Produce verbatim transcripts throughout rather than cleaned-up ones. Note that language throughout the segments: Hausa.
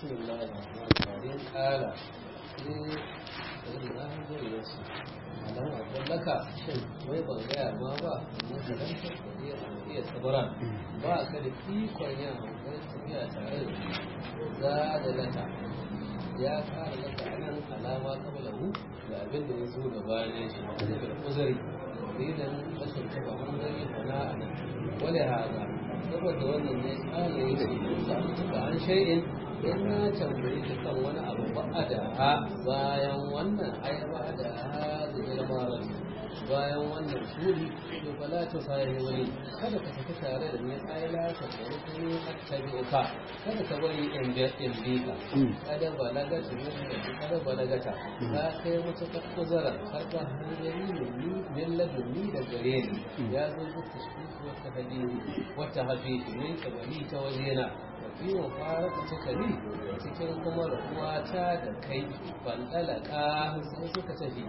بسم الله الرحمن الرحيم قال sai na hanzari ya ce alam akwai laka shin wai ban gaya ma ba na kalanta da iya iya sabara ba ka da ikon yin hankali tafiya tare da za da lata ya kara laka nan alama kabla hu da abin da ya zo da bayan shi da da uzuri idan rashin taba hanzari fana a nan wale haza saboda wannan ne tsara ya ce da tuka an shay'in in na tambayi ta kan wani abu ba a da ha bayan wannan ai ba da ha da ilmarar bayan wannan shuri to fala ta sai wani kada ka tafi tare da ni ai la ta bari ni attabi'uka kada ka bari in ga in bi ka kada balaga ta ne kada balaga ta ka kai mutu ka kuzara har ba hanzari ne ni milladuni da gare ni ya zo ku tashkiku wata hadisi wata hadisi ne ka bari ta wajena yiwa fara ta cikari cikin kuma rabuwata da kai bandalaka sai suka tafi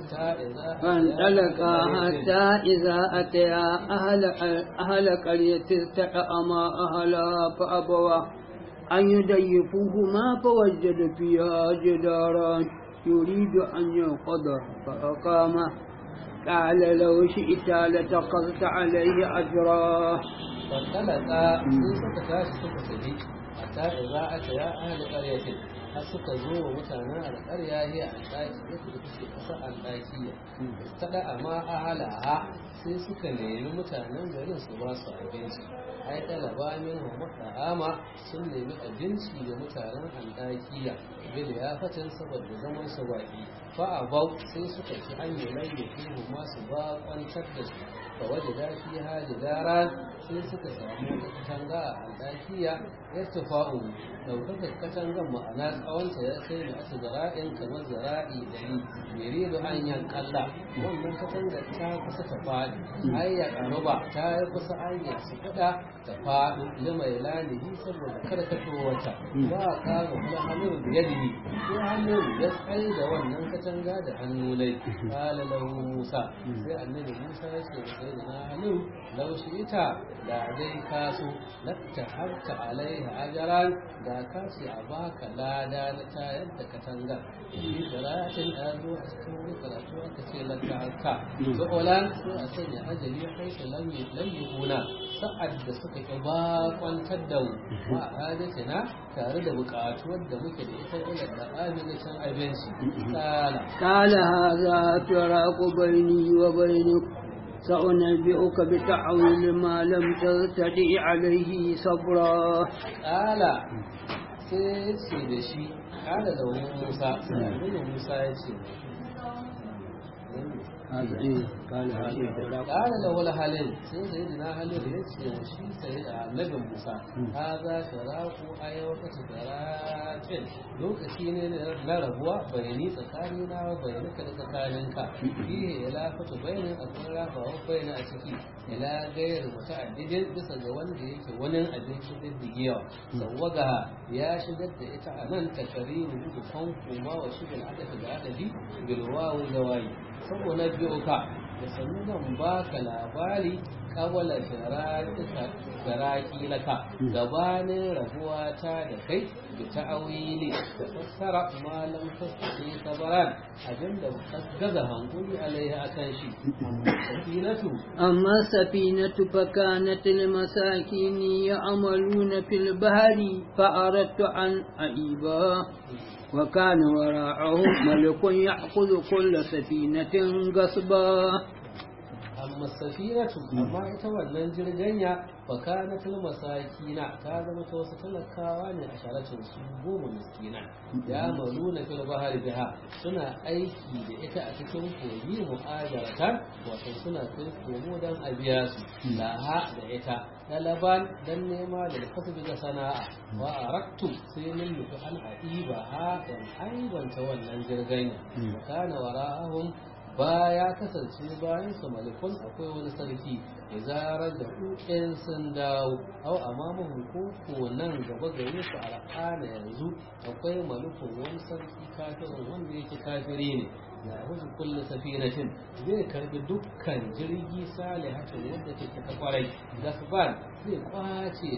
فانطلقا حتى إذا أتيا أهل أهل قرية استطعما أهلها فأبوا أن يضيفوهما فوجد فيها جدارا يريد أن ينقض فأقامه قال لو شئت لاتخذت عليه أجرا فانطلقا sai suka tashi suka tafi hatta idza ataya ahli qaryatin har suka zo wa mutanen alƙarya ya an daki da suke kasa an daki tada amma ahalaha sai suka nemi mutanen garin su ba su abinci ai talaba min muta'ama sun nemi abinci da mutanen andakiya bil ya fatan saboda zaman su baki fa abau sai suka ci hanyar layyaki masu ba kwantar da su fa wajada fiha jidara sai suka samu katanga a aldakiya ya tafa'u daukar katangan ma'ana tsawonta ya kai da asa zara'in kamar zara'i dari mere da hanyar kalla wannan katangar ta kusa ta faɗi ai ya karuba ta yi kusa hanyar su kuɗa ta faɗi limai lanihi saboda karkatowarta ba a ƙara kuma hannun da yadi ko hannun ya tsaye da wannan katanga da hannu nai ƙala lahu musa sai annabi musa ya ce da sai da na hannu laushi ita da dai kaso latta harka alaiha ajaran da ka ce a baka lada na tayar da katangar shi karatin da zo a cikin wani karatu aka ce latta harka zo'olan sai a sanya ajali kai su lamyi kuna sa'ad da suka ki bakwantar da mu ma a na tare da buƙatuwar da muke da ita ilar da amincin abinci kala kala haza firaqu baini wa bainik سأنبئك بتعويل ما لم تستطع عليه صبرا قال سيدي دشي قال له موسى سيدي موسى يتي قال له الحليل سيدنا حليل يتي وشي سيد النبي موسى هذا فراق أي وقت فراق lokaci ne na rabuwa bayani tsakanina wa bayanaka da tsakaninka fiye ila fata bayanin akwai rafawa bayani a ciki ila gayar muta'addidin bisa ga wanda yake wani abinci diddigewa sawaga ya shigar da ita a nan takariru da kan kuma wa shigar adafi da adafi bilwawu da wayi saboda biyo ka da sannu zan baka labari kawala firaki laka gabanin rabuwa ta da kai da ta'awili da fassara malam fasari sabaran abinda gaza hankuli alaiha akan shi safinatu amma safinatu fakanat limasakin ya'maluna fil bahri fa aradtu an aiba وكان وراءهم ملك يأخذ كل سفينة غصبا amma safinatu amma ita wannan jirganya fakanatul masakina ta zama ta wasu talakawa ne a sharatin su goma miskina ya maluna fil bahari biha suna aiki da ita a cikin kogi mu'ajaratan wato suna kai komo dan a biya su laha da ita dalaban dan nema da kasabi ga sana'a wa araktu sai min nufi an aiba ha dan aibanta wannan jirganya kana wara'ahum ba ya kasance bayan su malikun akwai wani sarki izarar da ɗin sun dawo au amamuhun koko nan gaba gare su al'ana yanzu akwai malikun wani sarki kafirin wanda yake kafiri ne ya huzu kulle safinatin zai karbi dukkan jirgi salihatin wadda take ta kwarai gasban zai kwace ta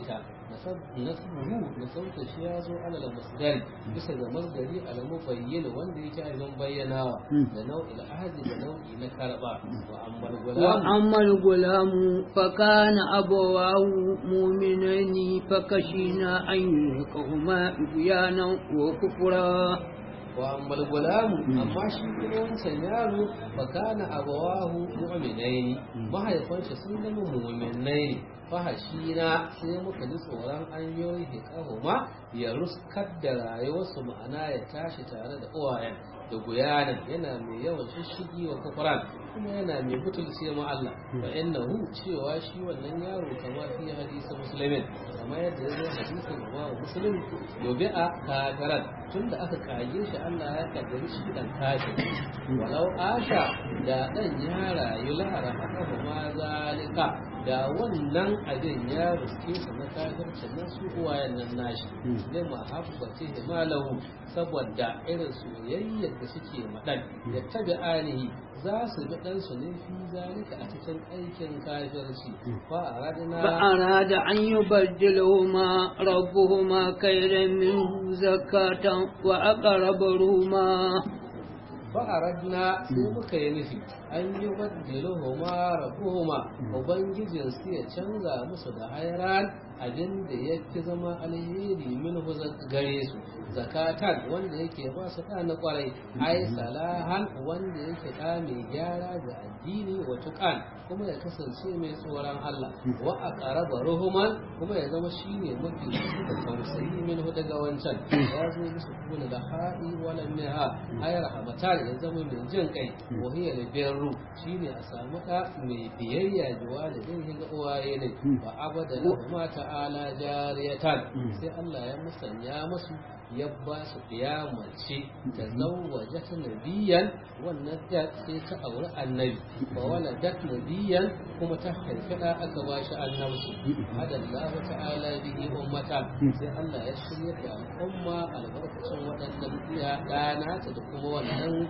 nasbuhu da sauta shi ya zo alal masdari bisa ga masdari al mubayyin wanda yake abin bayyanawa da nau'il ahadi da nau'i na karba wa ammal gulam wa ammal gulam fa kana abawahu mu'minaini fa kashina an yulqahuma ibyanan wa kufra wa ammal gulamu amma shi kuma wancan yaro fa kana abawahu mu'minaini mahaifansa sun zama mu'minai fahashina sai muka ji tsoron an yoyi kahuma ya ruskar da rayuwarsu ma'ana ya tashi tare da uwayen da guyanan yana mai yawan shishigi wa kufran kuma yana mai butulce ma Allah fa innahu cewa shi wannan yaro kamar fi hadisi muslimin kamar yadda ya zo hadisin Imam Muslim yobe a kafiran tunda aka kage shi Allah ya kaddari shi dan kashi walau asha da dan ya rayu lahara haka ma zalika da wannan abin ya ruske su na kafircin nan su uwayen nan nashi ne ma habbati malahu saboda irin soyayyar da suke madan ya tabi alihi za su ga dan su ne fi zalika a cikin aikin kafirci fa aradna fa arada an yubaddiluhuma rabbuhuma khayran min zakatan wa aqrabuhuma fa'aradna sai muka yi nufi an yi waddiluhuma rabbuhuma ubangijin su ya canza musu da hairan abin da ya fi zama alheri min gare su zakatan wanda yake ba su da na kwarai ai salahan wanda yake da mai gyara ga addini wa tuqan kuma ya kasance mai tsoron Allah wa aqraba ruhuman kuma ya zama shine mafi da tausayi min daga wancan ya zo musu kula da ha'i wala miha ay rahmatan ya zama mai jin kai wa hiya libirru shine a samu da mai biyayya juwa da dai ga uwaye ne wa abada lahu ta'ala jariyatan sai Allah ya musanya musu ya ba su mace ta zawwaja ta nabiyan wannan da sai ta auri annabi ba wala dat nabiyan kuma ta haifi da aka ba shi annabsu hadallahu ta'ala bihi ummata sai Allah ya shirya da al'umma albarkacin waɗannan iya dana ta da kuma wannan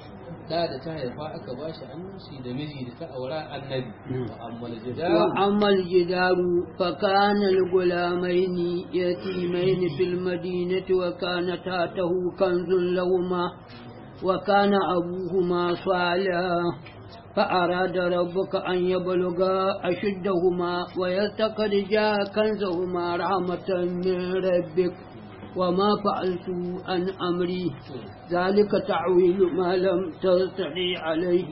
da da ta haifa aka ba shi annabci da miji da ta aura annabi wa ammal jidaru wa ammal jidaru fa kana al-gulamaini yatimaini fil madinati wa kana tatahu kanzun lahumma wa kana abuhuma salih فأراد ربك أن يبلغا أشدهما ويستخرجا كنزهما رحمة من ربك وما فعلت عن أمري ذلك تعويل ما لم تستطيع عليه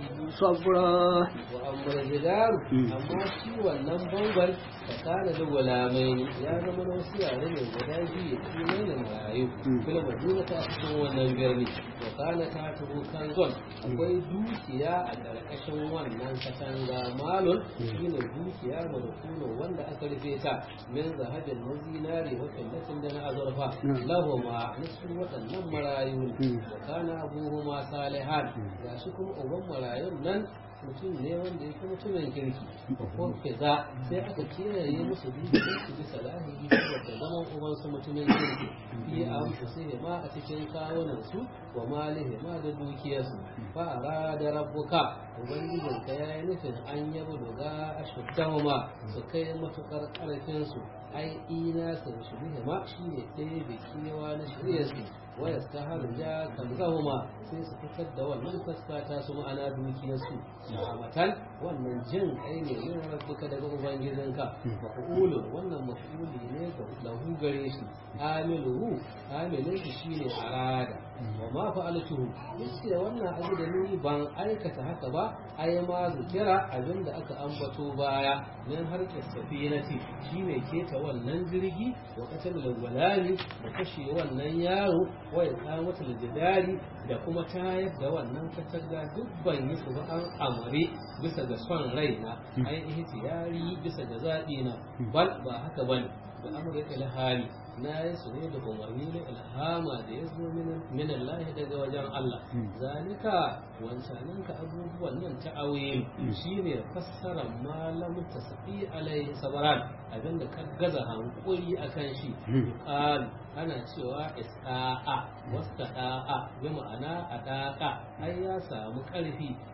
صبرا وأما الجدار أما شي wannan bangon tsakanin da gulamai ya zama na wasu yare mai guda biyu kimanin da marayu kuma madina ta cikin wannan birni da kana ta tuhu kanzon akwai dukiya a ƙarƙashin wannan katanga malon shine dukiya marukuno wanda aka rufe ta min zahabin na zinari wa kallatin da na azurfa lahuma nasu waɗannan marayu da kana abuhuma salihan ga shi kuma uban marayun nan mutum ne wanda yake mutumin kirki ko kaza sai aka kiyaye musu dukkan su bisa lahiyi da zaman uban su mutumin kirki fi amsu sai ma a cikin kawunan su wa malihi ma da dukiyarsu fa arada rabbuka ubangijin ka yayi nufin an yabu daga ashuddahuma su kai matukar karfin su ai ina sun shirye ma shine ɗaya da kewa na shirye su waya ta harja kan zahuma sai su fitar da wannan taskata su ma'ana dukiyarsu ma'amatan wannan jin kai ne yin rabbuka daga ubangijinka maf'ulun wannan maf'uli ne ga lahu gare shi amiluhu amilin shi shine arada wa ma fa'altuhu yace wannan abu da ni ban aikata haka ba ai ma zikira abinda aka ambato baya nan harkar safinati shine keta wannan jirgi wa katal walali da kashe wannan yaro wai kamatul jidari da kuma tayar da wannan katanga dubban yi su ba an amare bisa ga son raina ai ihtiyari bisa ga zabi na bal ba haka bane da amurka ilhami na yi su ne da umarni na ilhama da ya zo min Allah daga wajen Allah zalika wancanin ka abubuwan nan ta awil shine fassarar malam tasfi alaihi sabaran abinda ka gaza hankuri akan shi qal ana cewa isa'a wastada'a bi ma'ana adaqa ai ya samu karfi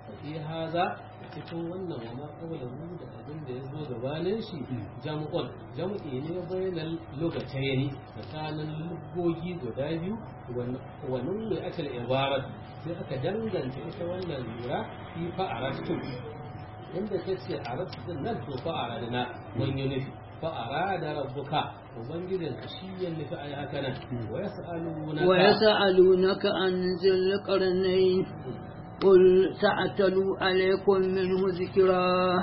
fi haza cikin wannan wa ma qawluhu da abin da ya zo gabanin shi jam'un jam'i ne bainal lugatayn tsakanin lugogi guda biyu wa nunu akal ibarat sai aka danganta ita wannan lura fi fa'aratu inda kace aratu din nan to fa'aradna wani nufi فأراد ربك وبنجد كشيا لفعل هكذا ويسألونك ويسألونك عن ذي القرنين قل سأتلو عليكم منه ذكرا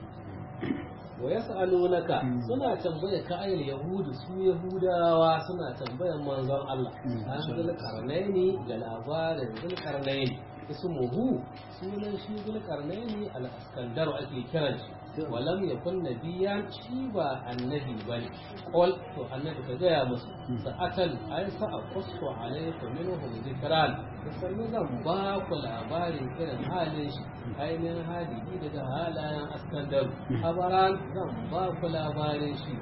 ويسألونك سنة تنبيه كأي اليهود سو يهودا وسنة تنبيه منظر الله عن ذي القرنين جلابار ذي القرنين اسمه سنة شي ذي القرنين الأسكندر أكي كرنش ولم يكن نبيا شيبا النبي بل قل تو النبي كجاء مصر سأتل أي سأقص عليكم منهم ذكران فسنة باق الأبار كرن حالش أي من هذه إذا هالا أسكندر أبران باق الأبار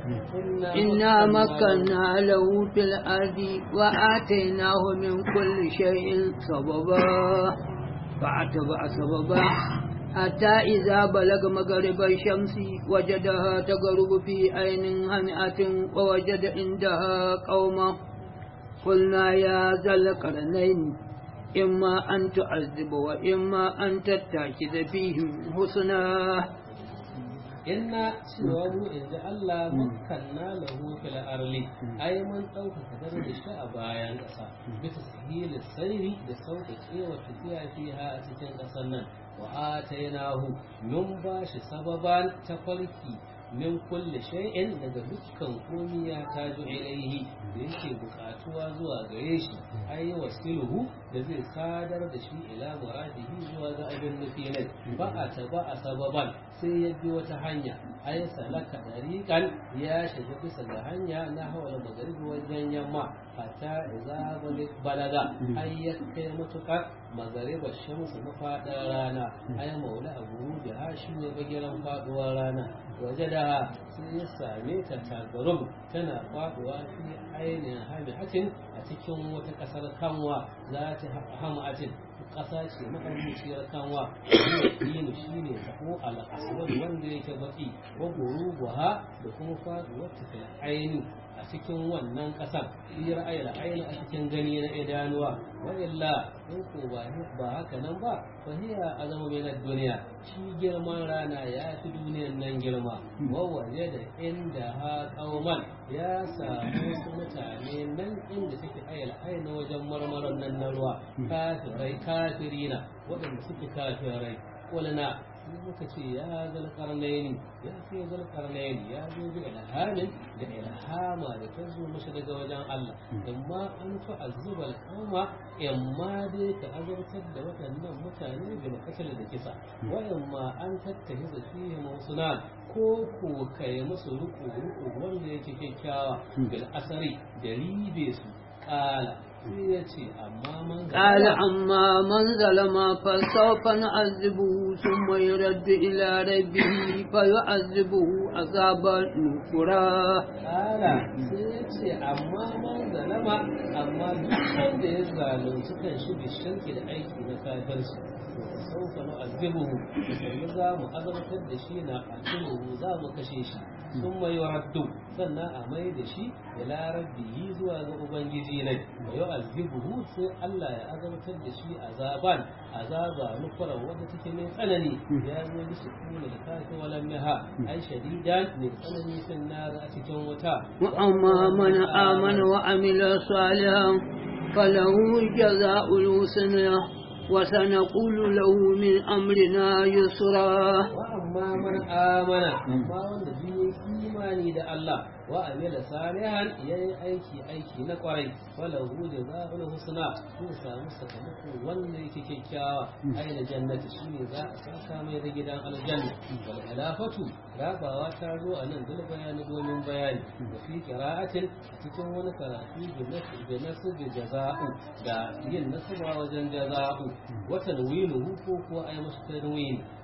إنا مكنا له في الأرض وآتيناه من كل شيء سببا فأتبع سببا حتى إذا بلغ مغرب الشمس وجدها تغرب في عين هامئة ووجد عندها قوما قلنا يا ذا القرنين إما أن تعذب وإما أن تتخذ فيهم حسنا inna cewa mu inda Allah makanna lahu fil arli ai mun dauka kadar da shi a bayan kasa bisa sahili sayri da sauƙaƙe wa tafiya fiha a cikin ƙasar nan wa atainahu mun bashi sababan tafarki min kulli shay'in daga dukkan komai ya tajo ilaihi da yake bukatuwa zuwa gare shi ai wasiluhu da zai sadar da shi ila muradihi zuwa ga abin nufi ne ba a taba a sababan sai ya bi wata hanya ai salaka dariqan ya shiga bisa ga hanya na hawala magaribi wajen yamma hatta idza balaga ai ya kai mutukar magariba shamsu mafadar rana ai maula abu da shi ne bagiran faduwar rana waje da sai ya same ta tagarub tana faduwa fi ainihin hamihatin a cikin wata kasar kanwa za ta hamatin ƙasa ce maɗaukaciyar kanwa yin shi ne ko al'aswar wanda yake baki ko guruguha da kuma faduwar ta aini a cikin wannan ƙasar yi ra'ayar aini a cikin gani na idanuwa wa illa in ko ba haka nan ba fahiya azama mai duniya shi girman rana ya fi duniyan nan girma wawaje da inda ha kauman ya samu wasu mutane nan inda take ayal aina wajen marmaron nan na ruwa kafirai kafirina waɗanda suke kafirai kulna muka ce ya zal karnaini ya fi zal karnaini ya zo bi ilhamin da ilhama da ta zo mashi daga wajen Allah amma an fa azubal qauma amma dai ka azabtar da waɗannan mutane da makasal da kisa wa amma an tattahi da fihi mawsunan ko ko kai musu ruku ruku wanda yake kyakkyawa bil asari da ribe su kala قال أما من ظلم فسوف نعذبه ثم يرد إلى ربه فيعذبه عذابا نكرا قال سيتي أما من ظلم أما دukkan da ya zalunci kan shi bishanki da aiki na kafirci فسوف نعذبه sai za mu azabtar da shi na atuhu za mu kashe shi ثم يرد sannan a mai da shi ila rabbihi zuwa ga ubangiji ne wa yu'azzibuhu sai Allah ya azabtar da shi azaban azaba nukura wanda take mai tsanani ya zo da shi kuma da kafi walam yaha ai shadidan mai tsanani fin nar a cikin wuta wa amma man amana wa amila salihan falahu jazaa'ul husna wa sanaqulu lahu min amrina yusra wa amma man amana amma wanda biye imani da Allah wa amila salihan yayi aiki aiki na kwarai wala hu jazaa'ul husna ko samu sakamako wanda yake kyakkyawa aina jannati shine za a saka mai da gidan aljanna wal ilafatu rabawa ta zo a nan dole bayani domin bayani da fi qira'atin cikin wani karatu da nasu da jazaa'u da yin nasaba wajen jazaa'u wa tanwinuhu ko ko ay masa tanwin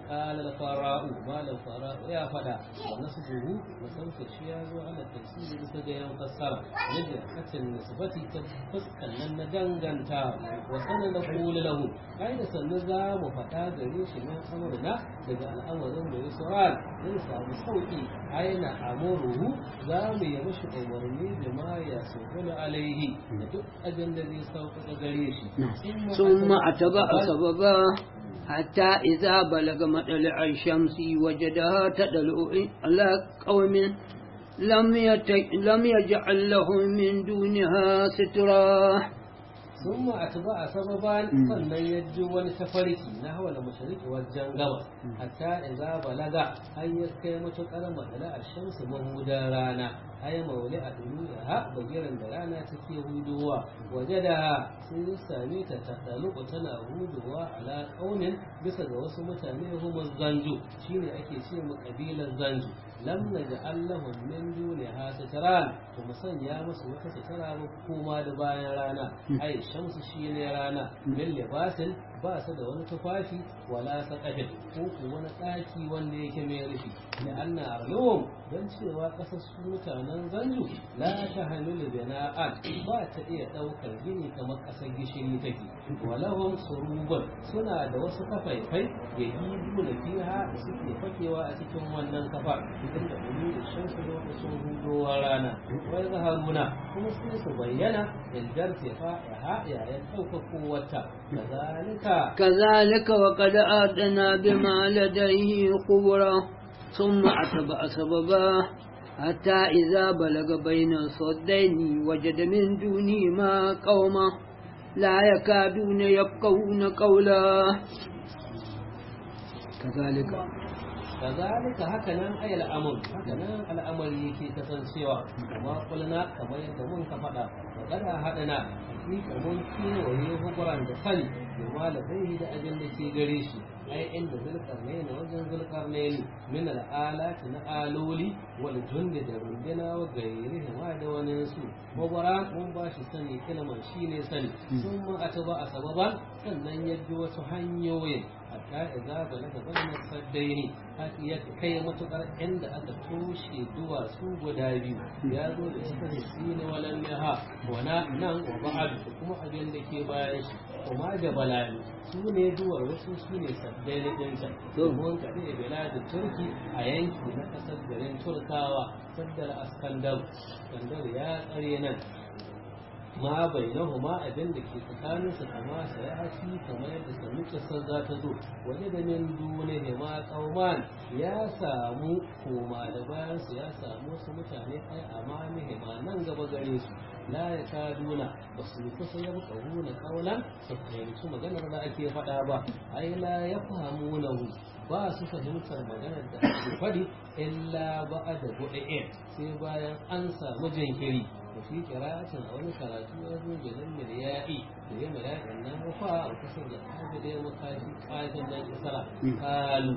قال الفراء ما الفراء يا فدا ونسبه وسوف الشياز على التفسير بسجى فسر نجي حتى النسبة تفسك لن دنغنتا وسن نقول له أين سنزا مفتا غريش من أمرنا daga al'amarin da ya sauran zai samu sauki aina amuruhu za mu yi mashi umarni da ma ya sauƙulu alaihi da duk ajin da zai sauƙa gare shi ثم أتبع سببا حتى إذا بلغ مطلع الشمس وجدها تدلع على قوم لم لم يجعل لهم من دونها سترا ثم أتبع سببا sannan ya ji wani tafarki na hawa da mashariki wajen gabas hatta idza balaga an ya kai matuƙar matsala a shamsu mahudan rana ay mauli a duniya ha bagiran da rana take huduwa waje da sun same ta ta daluku tana huduwa ala kaunin bisa ga wasu mutane huma zanju shine ake ce mu kabilar zanju lam naj'al lahum min duniha sitran kuma sanya musu wata sitara ba kuma da bayan rana ai shamsu shine rana bil libasin ba su da wani tufafi wala saqafin ko kuma wani daki wanda yake mai rufi da anna arlum dan cewa kasar su mutanen zanju la ta hamilu bina'an ba ta iya daukar gini kamar kasar gishiri take walahum surubun suna da wasu kafaifai da hidu da fiha da suke fakewa a cikin wannan kafa idan da kuma da shamsu lokacin hudowar rana wai zaharuna kuma sai su bayyana idan tefa ya ha yayin daukar wata kazalika كذلك وقد آتنا بما لديه خبرا ثم أتبع سببا حتى إذا بلغ بين الصدين وجد من دونهما قوما لا يكادون يفقهون قولا كذلك كذلك هكذا أي الأمر هكذا الأمر يكي تسنسيوا وما قلنا كما يتمون كفدا وقد هدنا فيك ممكن وهي خبرا بخل وما لديه دا أجل لكي قريشي أي عند ذي القرنين وجن ذي القرنين من الآلات نآلولي والجند درندنا وغيرهما دوانيسو مبرا مباشي سني كلمة شيني سني ثم أتبع سببا سنن يجو سحنيوين hatta idza balaga bayna saddaini haka ya kai matukar inda aka toshe duwatsu guda biyu ya zo da cikin sine walan naha wana nan wa ba'ad kuma abin da ke bayan shi kuma jabalani su ne duwar wasu su ne saddaini din ta domin kadi da biladin turki a yanki na kasar garin turkawa saddar askandar askandar ya tsare nan ma bainahuma abin da ke tsakanin su kama sayati kamar yadda sanu kisar za ta zo wani da min dune ne ma kauman ya samu koma da bayan su ya samu su mutane kai amani hima nan gaba gare su la ya kaduna ba su kusa ya buka huna kaulan su fahimci maganar da ake faɗa ba ai la ya fahimu na ba su fahimtar maganar da ake faɗi illa ba da bu'a'in sai bayan an samu jinkiri وفي قراءة أو قراءة يزوج جنم اليائي وهي ملائكة النام وفاء وكسر الحاجة دي مقايسة آية النام الصلاة قالوا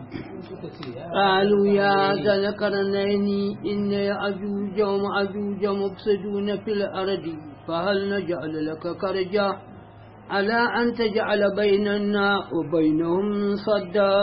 قالوا يا ذا القرنين إن يأجوج ومأجوج مفسدون في الأرض فهل نجعل لك كرجا على أن تجعل بيننا وبينهم صدا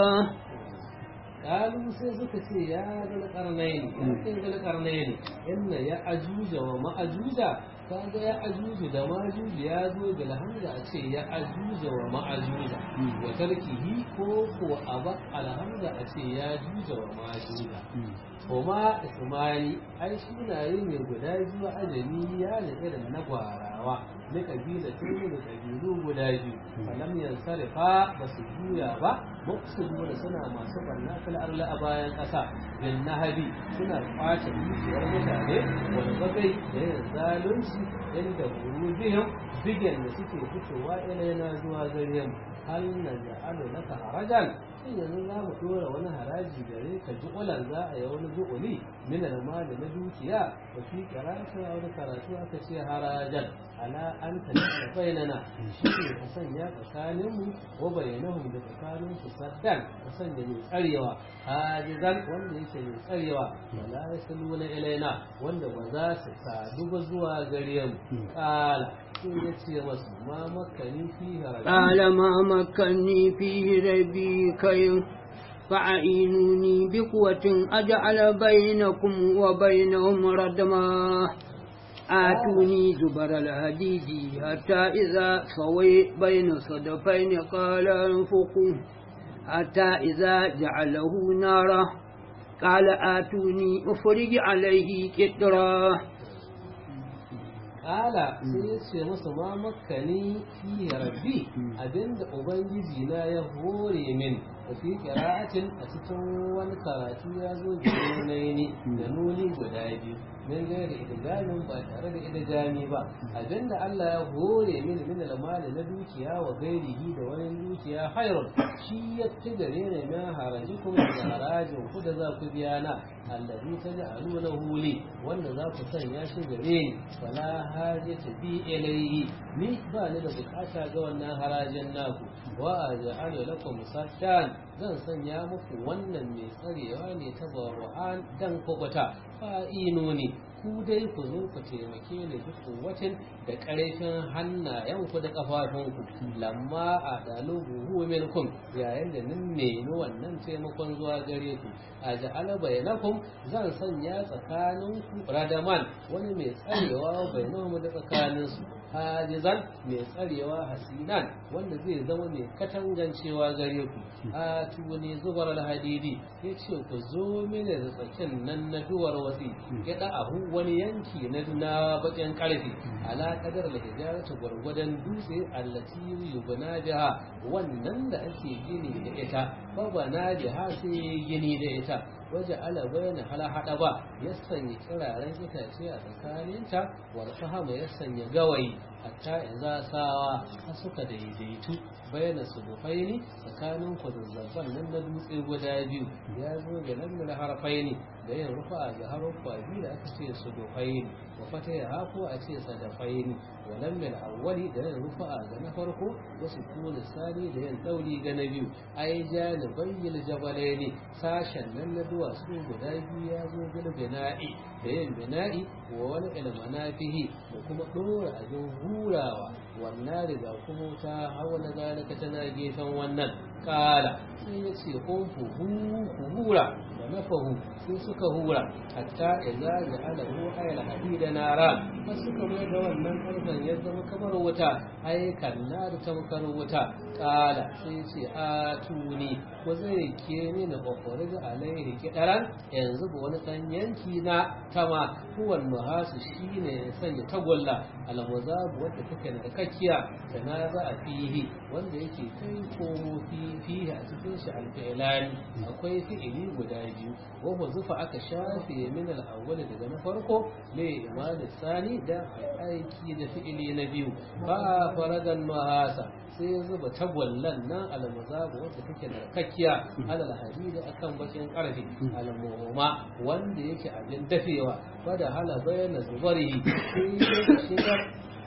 قالوا سيزك يا ذا القرنين يا ذا القرنين إن يأجوج ومأجوج kaga ya ajuju da majuju ya zo da alhamza a ce ya ajuja wa ma'ajuja wa tarkihi ko ko aba alhamza a ce ya juja wa majuja kuma ismani ai sunaye ne guda biyu ajami ya da irin na gwarawa na kabila tun da kabilu guda biyu falam yansarifa ba su juya ba mufsidu da suna masu barna fil arla a bayan kasa bin nahabi suna kwace dukiyar mutane wani bagai da yin zalunci inda burujihim bigen da suke fitowa ilaina zuwa gare mu hal na ja'alu laka harajan shin yanzu za mu dora wani haraji gare ka ju'ulan za a yi wani ju'uli min al-mali na dukiya wa fi qira'ati a wani karatu aka ce harajan ala an ta bainana shi ne ka sanya tsakanin mu wa bainahum da tsakanin su saddan ka sanya mai tsarewa hajizan wanda yake mai tsarewa wala yasaluna ilaina wanda ba za su sadu ba zuwa gare mu qala sai ya ce masu ma makani fi haraji قال ما مكني فيه ربي خير فأعينوني بقوة أجعل بينكم وبينهم ردما آتوني زبر الحديد حتى إذا سوي بين صدفين قال انفقوا حتى إذا جعله نارا قال آتوني أفرج عليه قطرا Ƙala sai ya ce masa ma makani fi rabbi abinda ubangiji na ya hore min da fi qira'atin a cikin wani karatu ya zo da ne da nuni guda biyu min ga da idgamin ba tare da idgami ba abinda Allah ya hore min min al-mali na dukiya wa gairihi da wani dukiya hayrun shi ya tigare ne min harajikum da harajin ku da za ku biya na allazi taj'alunahu li wanda za ku sanya shi gare ni wala hajata bi ilayhi ni ba ni da bukata ga wannan harajin naku wa aj'alu lakum saddan zan sanya muku wannan mai tsarewa ne ta barwa'an dan kubuta fa'inu ne ku dai ku zo ku taimake ni duk kuwatin da ƙarfin hannayenku da ƙafafunku lamma a dalubu minkum yayin da nin nemi wannan taimakon zuwa gare ku a ja'ala bainakum zan sanya tsakaninku radaman wani mai tsarewa bainahum da tsakaninsu hajizan mai tsarewa hasinan wanda zai zama mai katangancewa gare ku a tuni zubar alhadidi ya ce ku zo mini da tsakin nan na duwar watsi ya ahu wani yanki na na bakin karfi ala kadar alhijaratu gwargwadon dutse allati yubna biha wannan da ake gini da ita fa bana biha sai gini da ita waje ala bayana hala hada ba ya sanya kiraren itace a tsakaninta wal fahama ya sanya gawayi hatta idza sawa har suka daidaitu bayyana sudufaini tsakanin kwazazzabban nan na dutse guda biyu ya zo da nan da harfaini da yin rufa ga harfa biyu da aka ce sudufaini wa fata ya hako a ce sadafaini wa lam min awwali da yin rufa ga na farko wasu kuna sani da yin dauri ga na biyu ai janibayil jabalaini sashen nan na duwatsu guda biyu ya zo bil bina'i da yin bina'i wa wani ilmanafihi da kuma dora abin hurawa wannan riga kuma ta hawa na zalika tana gefen wannan kala sai ya ce kun ku hura da nafahu sai suka hura hatta idza ja'alahu ayla hadida nara har suka mai da wannan karfan ya zama kamar wuta ai kanna da tamkar wuta kala sai ya ce a tuni ko zai ke ni na kokore da alaihi kidaran yanzu ba wani dan yanki na tama kuwan nuhasu shine sanya tagulla almuzabu wanda take da kakkiya sana za a fihi wanda yake kai komo fihi a cikin shi alfi'lani akwai fi'ili guda biyu wa zufa aka shafe min al-awwal daga na farko ne imal sani da aiki da fi'ili na biyu fa faragan nuhasa sai zuba tagwallan nan almuzabu wanda take da kakkiya alal hadida akan bakin karfi almuhuma wanda yake abin dafewa fada hala bayyana zubari sai shigar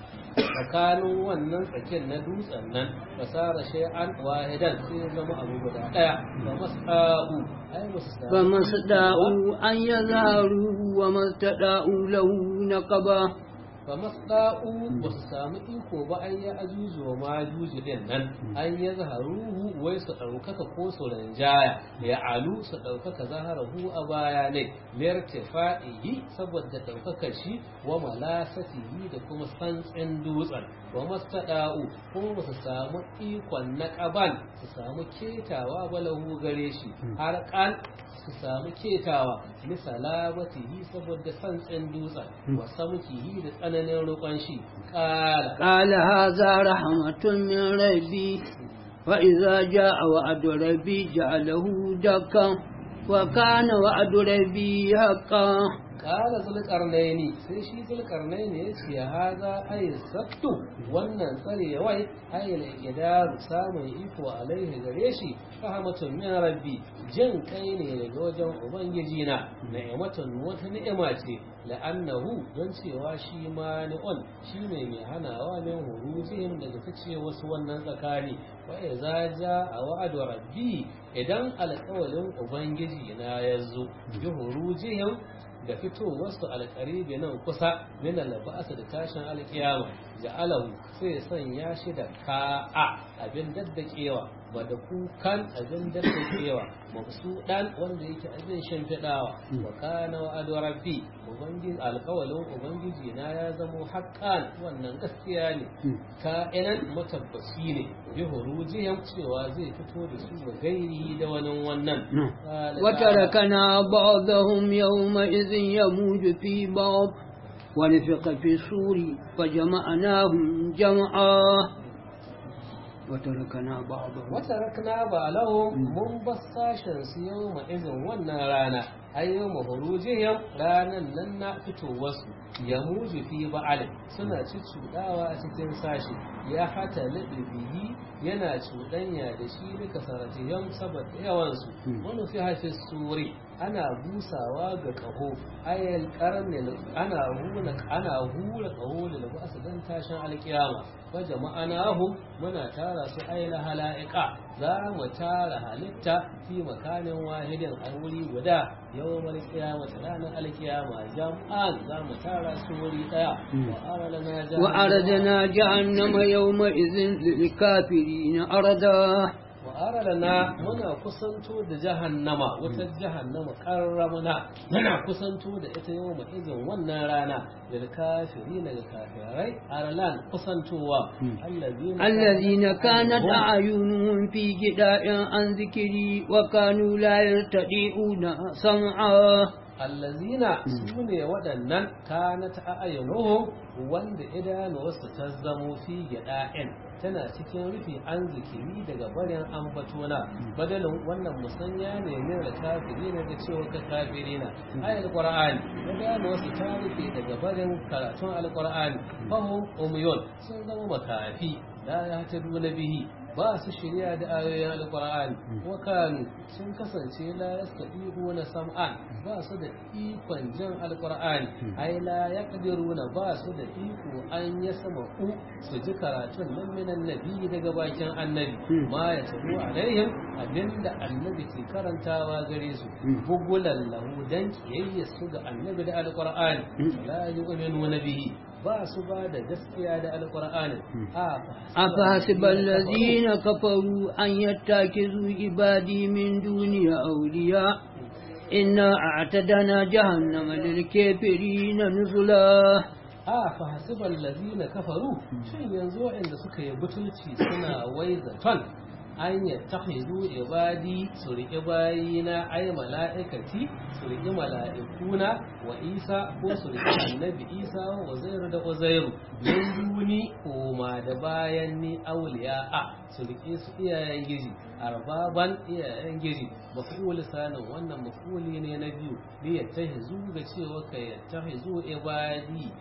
tsakanin wannan tsakin na dutsen nan fasara shay'an wahidan sai zama abu guda daya ba masda'u ai masda'u fa masda'u an yazaru wa mastada'u lahu naqaba fa masda'u ba su samu iko ba an ya ajuju wa majuju din nan an ya zaharuhu wai su ɗaukaka ko su ranjaya ya alu su ɗaukaka zaharahu a baya ne lirtifa'ihi saboda ɗaukaka shi wa malasatihi da kuma santsin dutsen wa mastada'u ko ba su samu ikon na ƙaban su samu ketawa ba lahu gare shi har kan su samu ketawa misalabatihi saboda santsin dutsen wa samkihi da tsananin roƙon shi ƙala qala hadha rahmatun min rabbi fa idza jaa wa'du rabbi ja'alahu dakkan wa kana wa'du rabbi haqqan kala zulkarnaini sai shi zulkarnaini ya ce haza ay sattu wannan tsare wai ay al-iqdar samun iko alaihi gare shi rahmatun min rabbi jin kai ne daga wajen ubangiji na ni'matun wata ni'ima ce la'annahu don cewa shi ma ni'on shine mai hanawa min hurujihim daga fice wasu wannan tsakani wa idza jaa wa'du rabbi idan alƙawalin ubangiji na yazo bi hurujihim da fitowarsu alƙaribi nan kusa min al-ba'sa da tashin alƙiyama ja'alahu sai sanya shi da ka'a abin daddakewa ba da kukan abin da kewa masu dan wanda yake abin shimfiɗawa wa kana wa adu rabbi ubangiji alƙawalin ubangiji na ya zamo haƙƙan wannan gaskiya ne ka'inan matabbasi ne bi hurujihim cewa zai fito da su ga gairi da wani wannan وتركنا بعضهم يومئذ يموج في بعض ونفق في الصور فجمعناهم جمعا وتركنا بعضهم وتركنا بعضهم من بساشن يوم إذن ونرانا أي يوم خروجهم رانا لنا فتوسوا يموج في بعض سنة تشوداوا أتكين ساشي يا حتى لبه yana cuɗanya da shi da kasaratihim saboda yawansu wani fi hafi suri ana busawa ga ƙaho ayal ƙarni ana hula ana hula ƙaho da lagu asalin tashin alƙiyama wa jama'anahu muna tara su ayla hala'iqa za mu tara halitta fi makanin wahidin a wuri guda yawmal qiyamati ranar alƙiyama jam'an za mu tara su wuri daya wa aradna jahannama yawma idhin lil kafirin arada wa'aralana muna kusanto da jahannama wata jahannama karramuna muna kusanto da ita yau ma izin wannan rana da kafiri daga kafirai aralan kusantowa allazina kanat a'yunuhum fi gida'in an zikiri wa kanu la yartadi'una sam'a allazina sune waɗannan kanat a'yunuhum wanda idanuwarsu ta zamo fi gida'in tana cikin rufi an zikiri daga barin ambatona badalin wannan musanya ne ne da kafiri ne da cewa ka kafiri na ayal qur'ani da gano wasu ta rufe daga barin karatun alqur'ani fahum umyun sun zama makafi la ya ta duna bihi ba su shirya da ayoyin alqur'ani wa kanu sun kasance la yastadiquna sam'an ba su da ikon jan alqur'ani ai la yaqdiruna ba su da iko an yasma'u su ji karatun nan minan nabi daga bakin annabi ma ya tabu alaihim abinda annabi ke karantawa gare su bugulan lahu dan kiyayya su ga annabi da alqur'ani la yu'minu bihi ba su ba da gaskiya da alqur'ani afa hasibal ladina kafaru an yattakizu ibadi min duniya awliya inna a'tadana jahannama lil kafirina nuzula a fa hasibal ladina kafaru shin yanzu waɗanda suka yi butulci suna waizaton an yattakhizu ibadi su riƙe bayina ay mala'ikati su riƙe mala'ikuna wa isa ko su riƙe annabi isa wa uzairu da uzairu min duni koma da bayan ni awliya'a su riƙe su iyayen gizi arbaban iyayen gizi maf'ul sanin wannan maf'uli ne na biyu bi yattahizu ga cewa ka yattahizu ibadi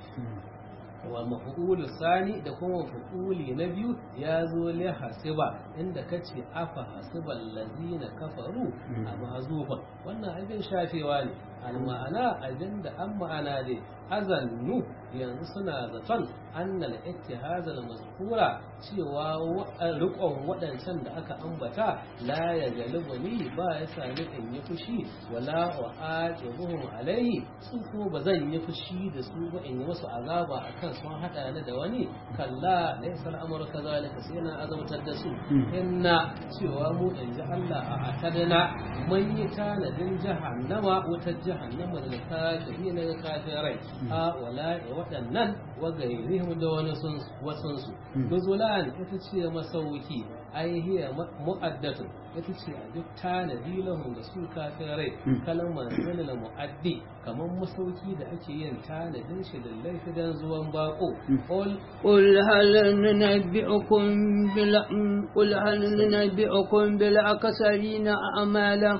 wa maf'ul sani da kuma maf'uli na biyu ya zo li hasiba inda kace afa hasibal ladina kafaru a mahzufa wannan abin shafewa ne al ma'ana abin da an ma'ana dai azannu yanzu suna zaton annal ittihazal mazkura cewa rikon waɗancan da aka ambata la ya galibu ni ba ya sami in yi fushi wala wa aqibuhum alayhi su ko ba zan yi fushi da su ba in yi musu azaba akan sun hada ni da wani kalla laysa al-amru kadhalika sai na azabtar da su inna cewa mu in ji Allah a atadna mun yi tanadin jahannama wutar jahannama da kafirin da kafirai a wala waɗannan wa gairihim da wani wasansu nuzulan ita ce masauki ai hiya mu'addatun ita ce a duk tanadi lahum da su kafirai kalmar zalil mu'addi kamar masauki da ake yin tanadin shi da laifi dan zuwan bako qul qul hal nunabbi'ukum bil qul hal nunabbi'ukum bil akasarina a'mala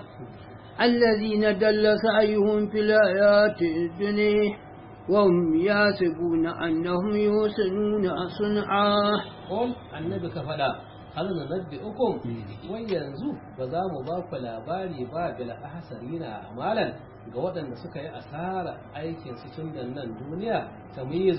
الذين دل سعيهم في الحياة الدنيا وهم يحسبون أنهم يحسنون صنعا قل النبي كفدا هل ننبئكم وينزو بزامو باكو labari ba bil ahsarina amalan ga waɗanda suka yi asara aikin su tun da nan duniya tamyizun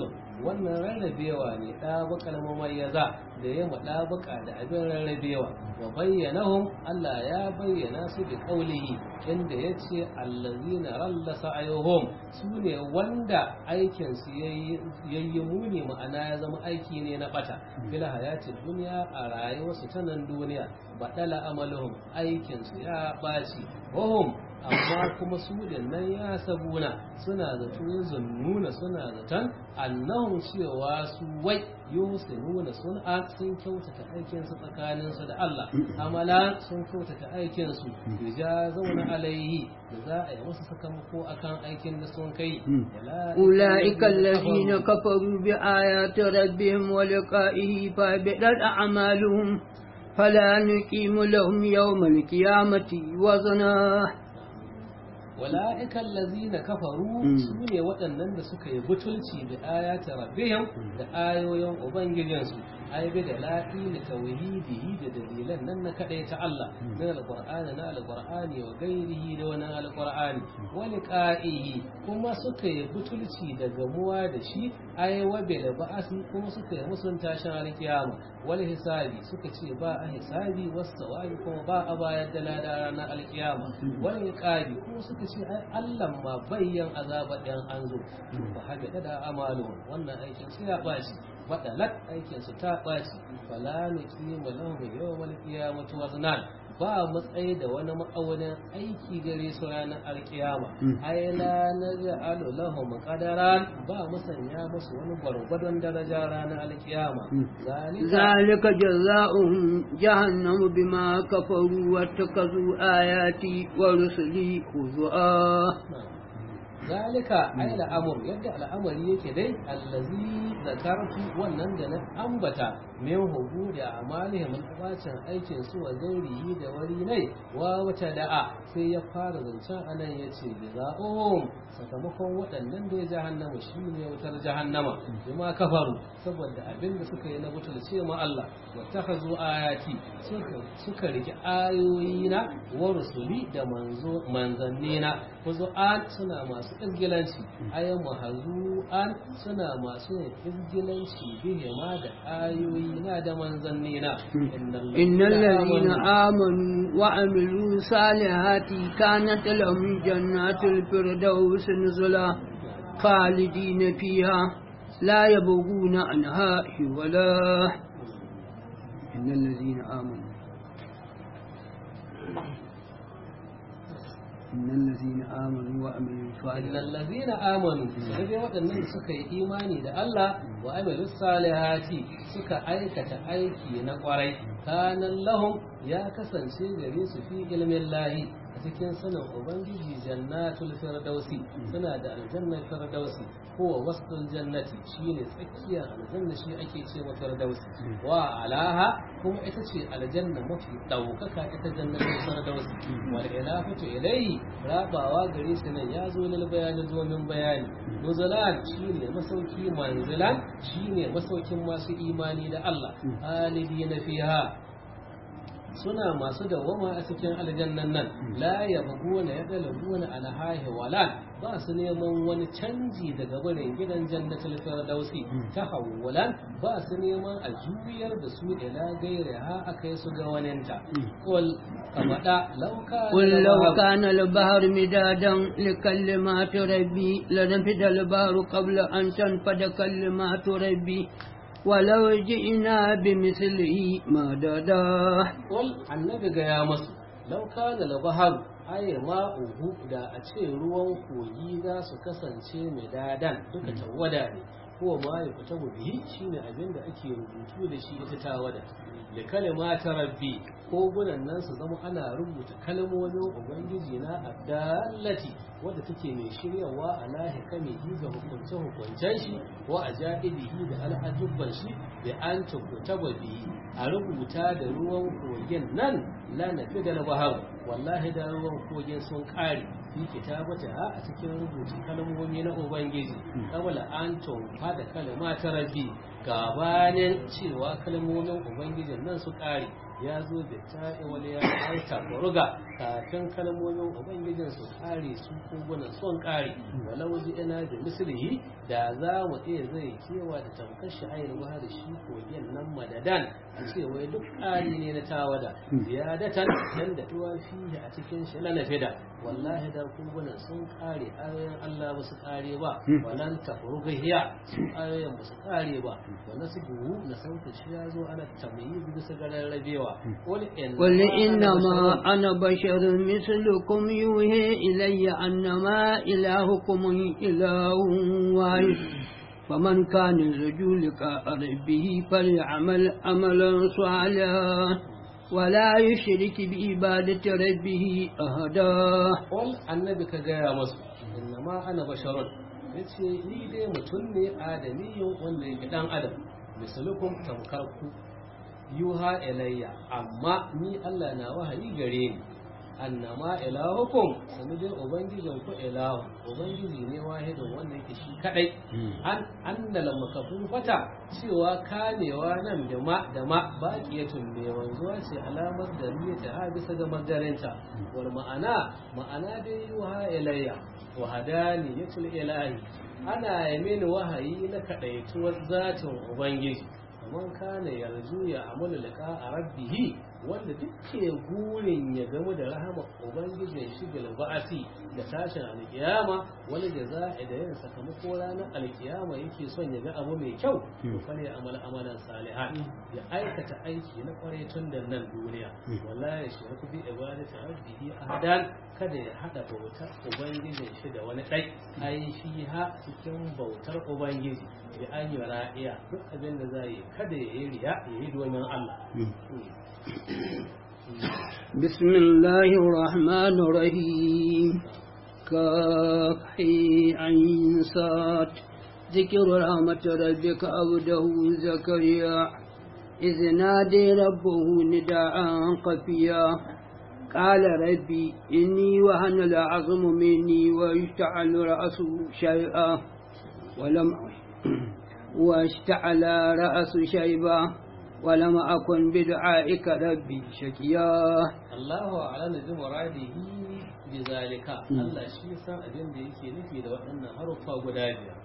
wannan rarrabewa ne ɗabuka mumayyaza da ya mu ɗabuka da abin rarrabewa wa bayyanahum Allah ya bayyana su da kaulihi inda yace allazina ralla sa'ayuhum sune wanda aikin su yayi yayi muni ma'ana ya zama aiki ne na bata fil hayatid dunya a rayuwarsu ta nan duniya badala amaluhum aikin su ya baci wahum amma kuma su nan ya sabuna suna zato zunnuna suna zaton annahum cewa su wai yusinuna sun sun kyautata aikin su tsakanin su da Allah amala sun kyautata aikin su ya zauna alaihi da za a yi musu sakamako akan aikin da sun kai ulaika allazina kafaru bi ayati rabbihim wa liqa'ihi fa bidat a'maluhum fala nuqimu lahum yawmal qiyamati wazna wala'ika allazina kafaru sune waɗannan da suka yi butulci da ayati rabbihim da ayoyin ubangijinsu ai bi da la'ili tauhidihi da dalilan nan na kadai ta Allah na alqur'ani na alqur'ani wa gairihi da wani alqur'ani wa liqa'ihi kuma suka yi butulci da gamuwa da shi ai wa bil ba'asi kuma suka yi musun tashin alkiyama wal hisabi suka ce ba a hisabi was sawabi kuma ba a bayar da lada na alkiyama wal liqabi kuma suka ce ai Allah ma bayyan azaba dan an zo ba haka da amalu wannan aikin sai ya bashi badalat aikin su ta baci fala nuqimu lahum yawmal qiyamati waznan ba matsayi da wani ma'aunin aiki gare su ranar alkiyama ai la naj'alu lahum qadaran ba musanya musu wani gwargwadon daraja ranar alkiyama zalika jazaohum jahannamu bima kafaru wa takazu ayati wa rusuli huzua zalika ai al'amur yadda al'amari yake dai allazi zakartu wannan da na ambata min hugu da amalihim bacin aikin su wa gairihi da wari ne wa wata da'a sai ya fara zancen anan yace jazaohum sakamakon waɗannan da ya jahannama shine wutar jahannama bima kafaru saboda abin da suka yi na butulce ma Allah wa takhazu ayati suka suka riki ayoyina wa rusuli da manzo manzannina kuzu'an suna masu izgilanci ayan mahazu'an suna masu izgilanci bihe ma da ayoyi na da manzanni na innal ladina amanu wa amilu salihati kanat lahum jannatul firdaus nuzula khalidina fiha la yabghuna anha wala innal ladina amanu إن الذين آمنوا وعملوا الصالحات إن الذين آمنوا سبي waɗannan suka yi imani da Allah wa amilu salihati suka aikata aiki na kwarai kanan lahum ya kasance gare su fi ilmin lahi a cikin sanin ubangiji jannatul firdausi suna da aljannar firdausi ko wasdul jannati shine tsakiyar aljanna shi ake ce wa firdausi wa alaha kuma ita ce aljanna mafi daukaka ita jannatul firdausi wal ilafatu ilayhi rabawa gare su nan ya zo lil bayani domin bayani nuzulan shine masauki manzilan shine masaukin masu imani da Allah halidina fiha suna masu dawama a cikin aljannan nan la yabghuna yadlubuna ala hahi wala ba su neman wani canji daga barin gidan jannatul firdausi tahawulan ba su neman a juyar da su ila gaire ha akai su ga waninta qul kamada lauka qul law kana al-bahr midadan li kalimati rabbi lanafida al-bahru qabla an tanfada kalimatu rabbi ولو جئنا بمثله مددا قل annabi ga ya masu law kana al-bahr ay ma'uhu da a ce ruwan kogi za su kasance mai dadan duka tawada ne ko ma ya fita bihi shine abin da ake rubutu da shi ita tawada da kalimata rabbi ko gunan nan su zama ana rubuta kalmomin ubangiji na addallati wadda take mai shiryawa a lahi kame ga hukunce hukuncen shi wa ajaibihi da al'ajubban shi da an tukuta bihi a rubuta da ruwan kogin nan la nafi da bahar wallahi da ruwan kogin sun kare fi kitabata ha a cikin rubuta kalmomi na ubangiji kabala an tunfa da kalmata rabbi gabanin cewa kalmomin ubangijin nan su kare ya zo da ta'i wani ya aita buruga kafin kalmomin ubangijin su kare su kungunan son kare walau ji ina da misrihi da za mu iya zai kewa da tamkar shi ayar da shi kogin nan madadan a ce wai duk kari ne na tawada ziyadatan dan da tuwa fiye a cikin shi lalafida wallahi da kungunan sun kare ayoyin Allah ba su kare ba walan tafruhiya su ayoyin ba su kare ba wanda su buhu na sautin shi ya zo ana tamyiz bisa garan rabewa qul innama ana basharun mislukum yuhi ilayya annama ilahukum ilahun wahid فمن كان يرجو لقاء ربه فليعمل عملا صالحا ولا يشرك بعبادة ربه أحدا. قل النبي كجاء مصر إنما أنا بشر yace ni dai mutum ne adamiyin wanda yake dan adam misalukum tamkarku yuha ilayya amma ni Allah na wahayi gare ni annama ilahukum sanu dai ubangijin ku ilahu ubangiji ne wahidin wanda yake shi kadai an annala makafun fata cewa kanewa nan da ma da ma baqiyatun ne wanzuwa ce alamar da ni ta ha bisa ga magarinta wal ma'ana ma'ana dai yuha ilayya wa hadani yatul ilahi ana yamin wahayi na kadaituwar zatin ubangiji man kana yarju ya amulu liqa rabbihi wanda duke gurin ya gamu da rahama ubangijin shi bil ba'ati da tashin alkiyama wani jaza'i da yin sakamako ranar alkiyama yake son ya ga abu mai kyau to kare amal amalan salihan ya aikata aiki na kwarai tun da nan duniya wallahi shi ku bi ibadati rabbihi ahadan kada ya hada bautar ubangijin shi da wani kai ai shi ha cikin bautar ubangiji da an yi ra'iya duk abin da zai kada ya yi riya ya yi domin Allah. بسم الله الرحمن الرحيم كافي عين صاد ذكر رحمة ربك عبده زكريا إذ نادي ربه نداء خفيا قال ربي إني وهن العظم مني واشتعل رأسه شيئا ولم واشتعل رأس شيبا ولم أكن بدعائك ربي شكيا. الله أعلم بمراده بذلك الله شيء سان أبين da yake nufi da waɗannan harufa guda biyar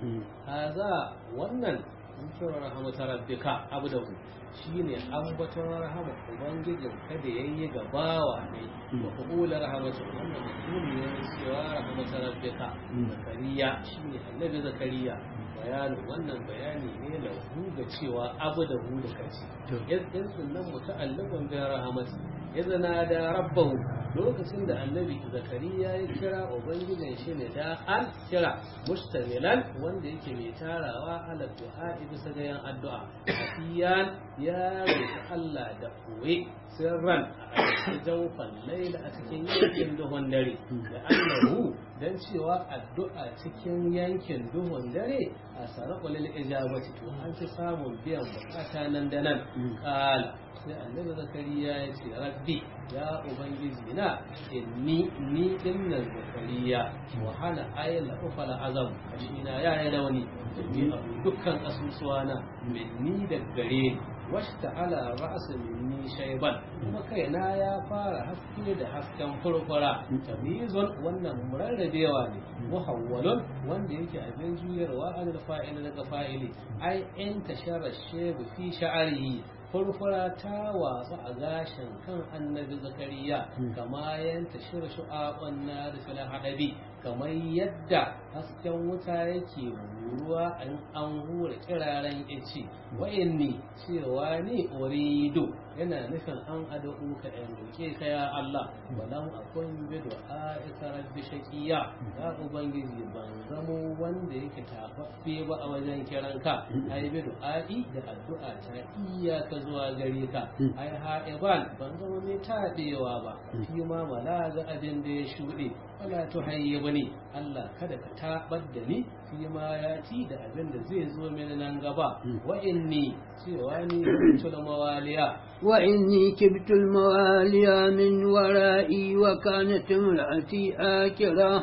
haza wannan ذكر رحمة ربك عبده shine ambaton rahama ubangijin kada yayi gabawa ne wa qul rahmatu wannan mutum ne cewa rahmatu rabbika zakariya shine annabi zakariya bayanin wannan bayani ne da ga cewa abdahu da kaci yadda sunan muta'alliqun bi rahmati idza da rabbahu lokacin da annabi zakariya ya kira ubangijin shi ne da an kira mustamilan wanda yake mai tarawa ala du'a bisa ga yan addu'a afiyan ya roki Allah da koye sirran a cikin laila a cikin yankin duhun dare da annahu dan cewa addu'a cikin yankin duhun dare a sarqul ijabati to an ci samun biyan bukata nan da nan qala sai annabi zakariya ya ce rabbi ya ubangiji na inni ni dinnan zakariya wahala ayla ufala azam ashina ya yi launi ni abu dukkan asusuwa na minni da gare ni washta ala ra'sa minni shayban kuma kaina ya fara haske da hasken furfura tamizun wannan murarrabewa ne muhawwalun wanda yake abin juyarwa an fa'ila daga fa'ili ai in tashara shaybu fi sha'rihi furfura ta watsa a gashin kan annabi zakariya kama yanta shirya shu'a'un na da fila haɗabi kamar yadda hasken wuta yake ruwa an an hura kiraren ice wa'inni cewa ne uridu yana nufin an ad'u ka ɗan roke ka ya Allah walam akun bi du'a ika rabbi shaqiya ya ubangiji ban zamo wanda yake tafaffe ba a wajen kiranka ai bi du'a'i da addu'a ta iyaka zuwa gare ka ai ha'iban ban zama mai taɗewa ba shi ma mala ga abin da ya shuɗe wala tuhayyibni Allah kada ka tabar da ni fi ma ya ci da abin da zai zo mini nan gaba wa inni cewa ni tul mawaliya wa inni kibtul mawaliya min wara'i wa kanat imraati akira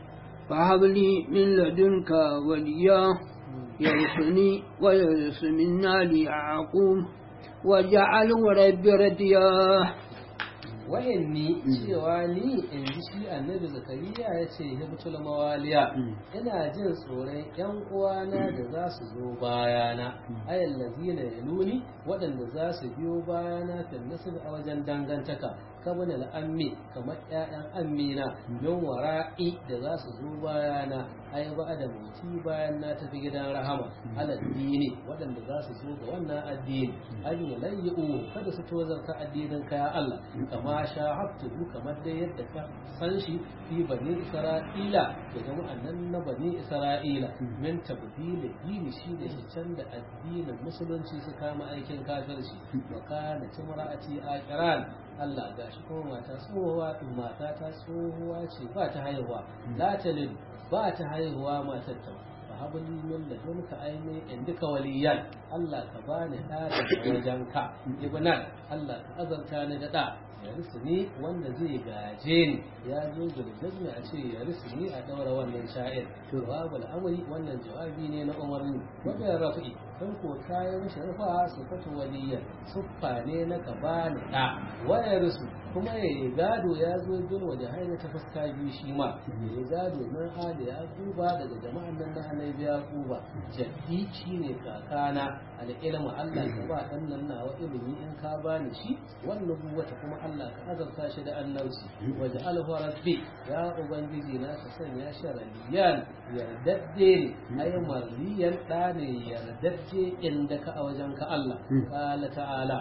fa habli min ladunka waliya yarsuni wa yarsu min nali aqum وجعل ربي رديا wayanni cewa ni in ji shi annabi zakariya ya ce hibtul mawaliya ina jin tsoron yan uwana da za su zo bayana ayal lazina yaluni waɗanda za su biyo bayana fil nasb a wajen dangantaka kabin al'ammi kamar ƴaƴan ammina min wara'i da za su zo bayana ai ba da mutu bayan na tafi gidan rahama aladdini waɗanda za su zo ga wannan addini an yi layyu kada su tozarta addinin kaya Allah kama sha haftu kamar dai yadda ka san shi fi bani isra'ila da jama'an nan na bani isra'ila min tabdili dini shi da shi can da addinin musulunci su kama aikin kafirci wa kana timra'ati aqiran Allah ga shi kuma mata tsohuwa mata ta tsohuwa ce ba ta haihuwa la talid ba ta haihuwa matar ta fa habli min ladunka aini in duka waliyan Allah ka bani da daga wajenka ibnan Allah ka azanta ni da da ya ni wanda zai gaje ni ya zo gurgurmi a ce ya ni a daura wannan sha'ir to babu al'amari wannan jawabi ne na umarni wanda rafi kan ko kayan sharfa su fata waliyan suffa ne na ka bani da waya rusu kuma ya yi gado ya zo bin waje haina ta fuska biyu shi ma ya yi gado nan hali ya kuba daga jama'an nan na annabi ya kuba jaddi shi ne kakana al'ilmu Allah ka ba dan nan nawa ilimi in ka bani shi wannan buwata kuma Allah ka azabta shi da annauci waje alhu rabbi ya ubangiji na ka sanya shi raliyan yardadde ne ayi marliyan da ne yardadde inda ka a wajen ka Allah qala ta'ala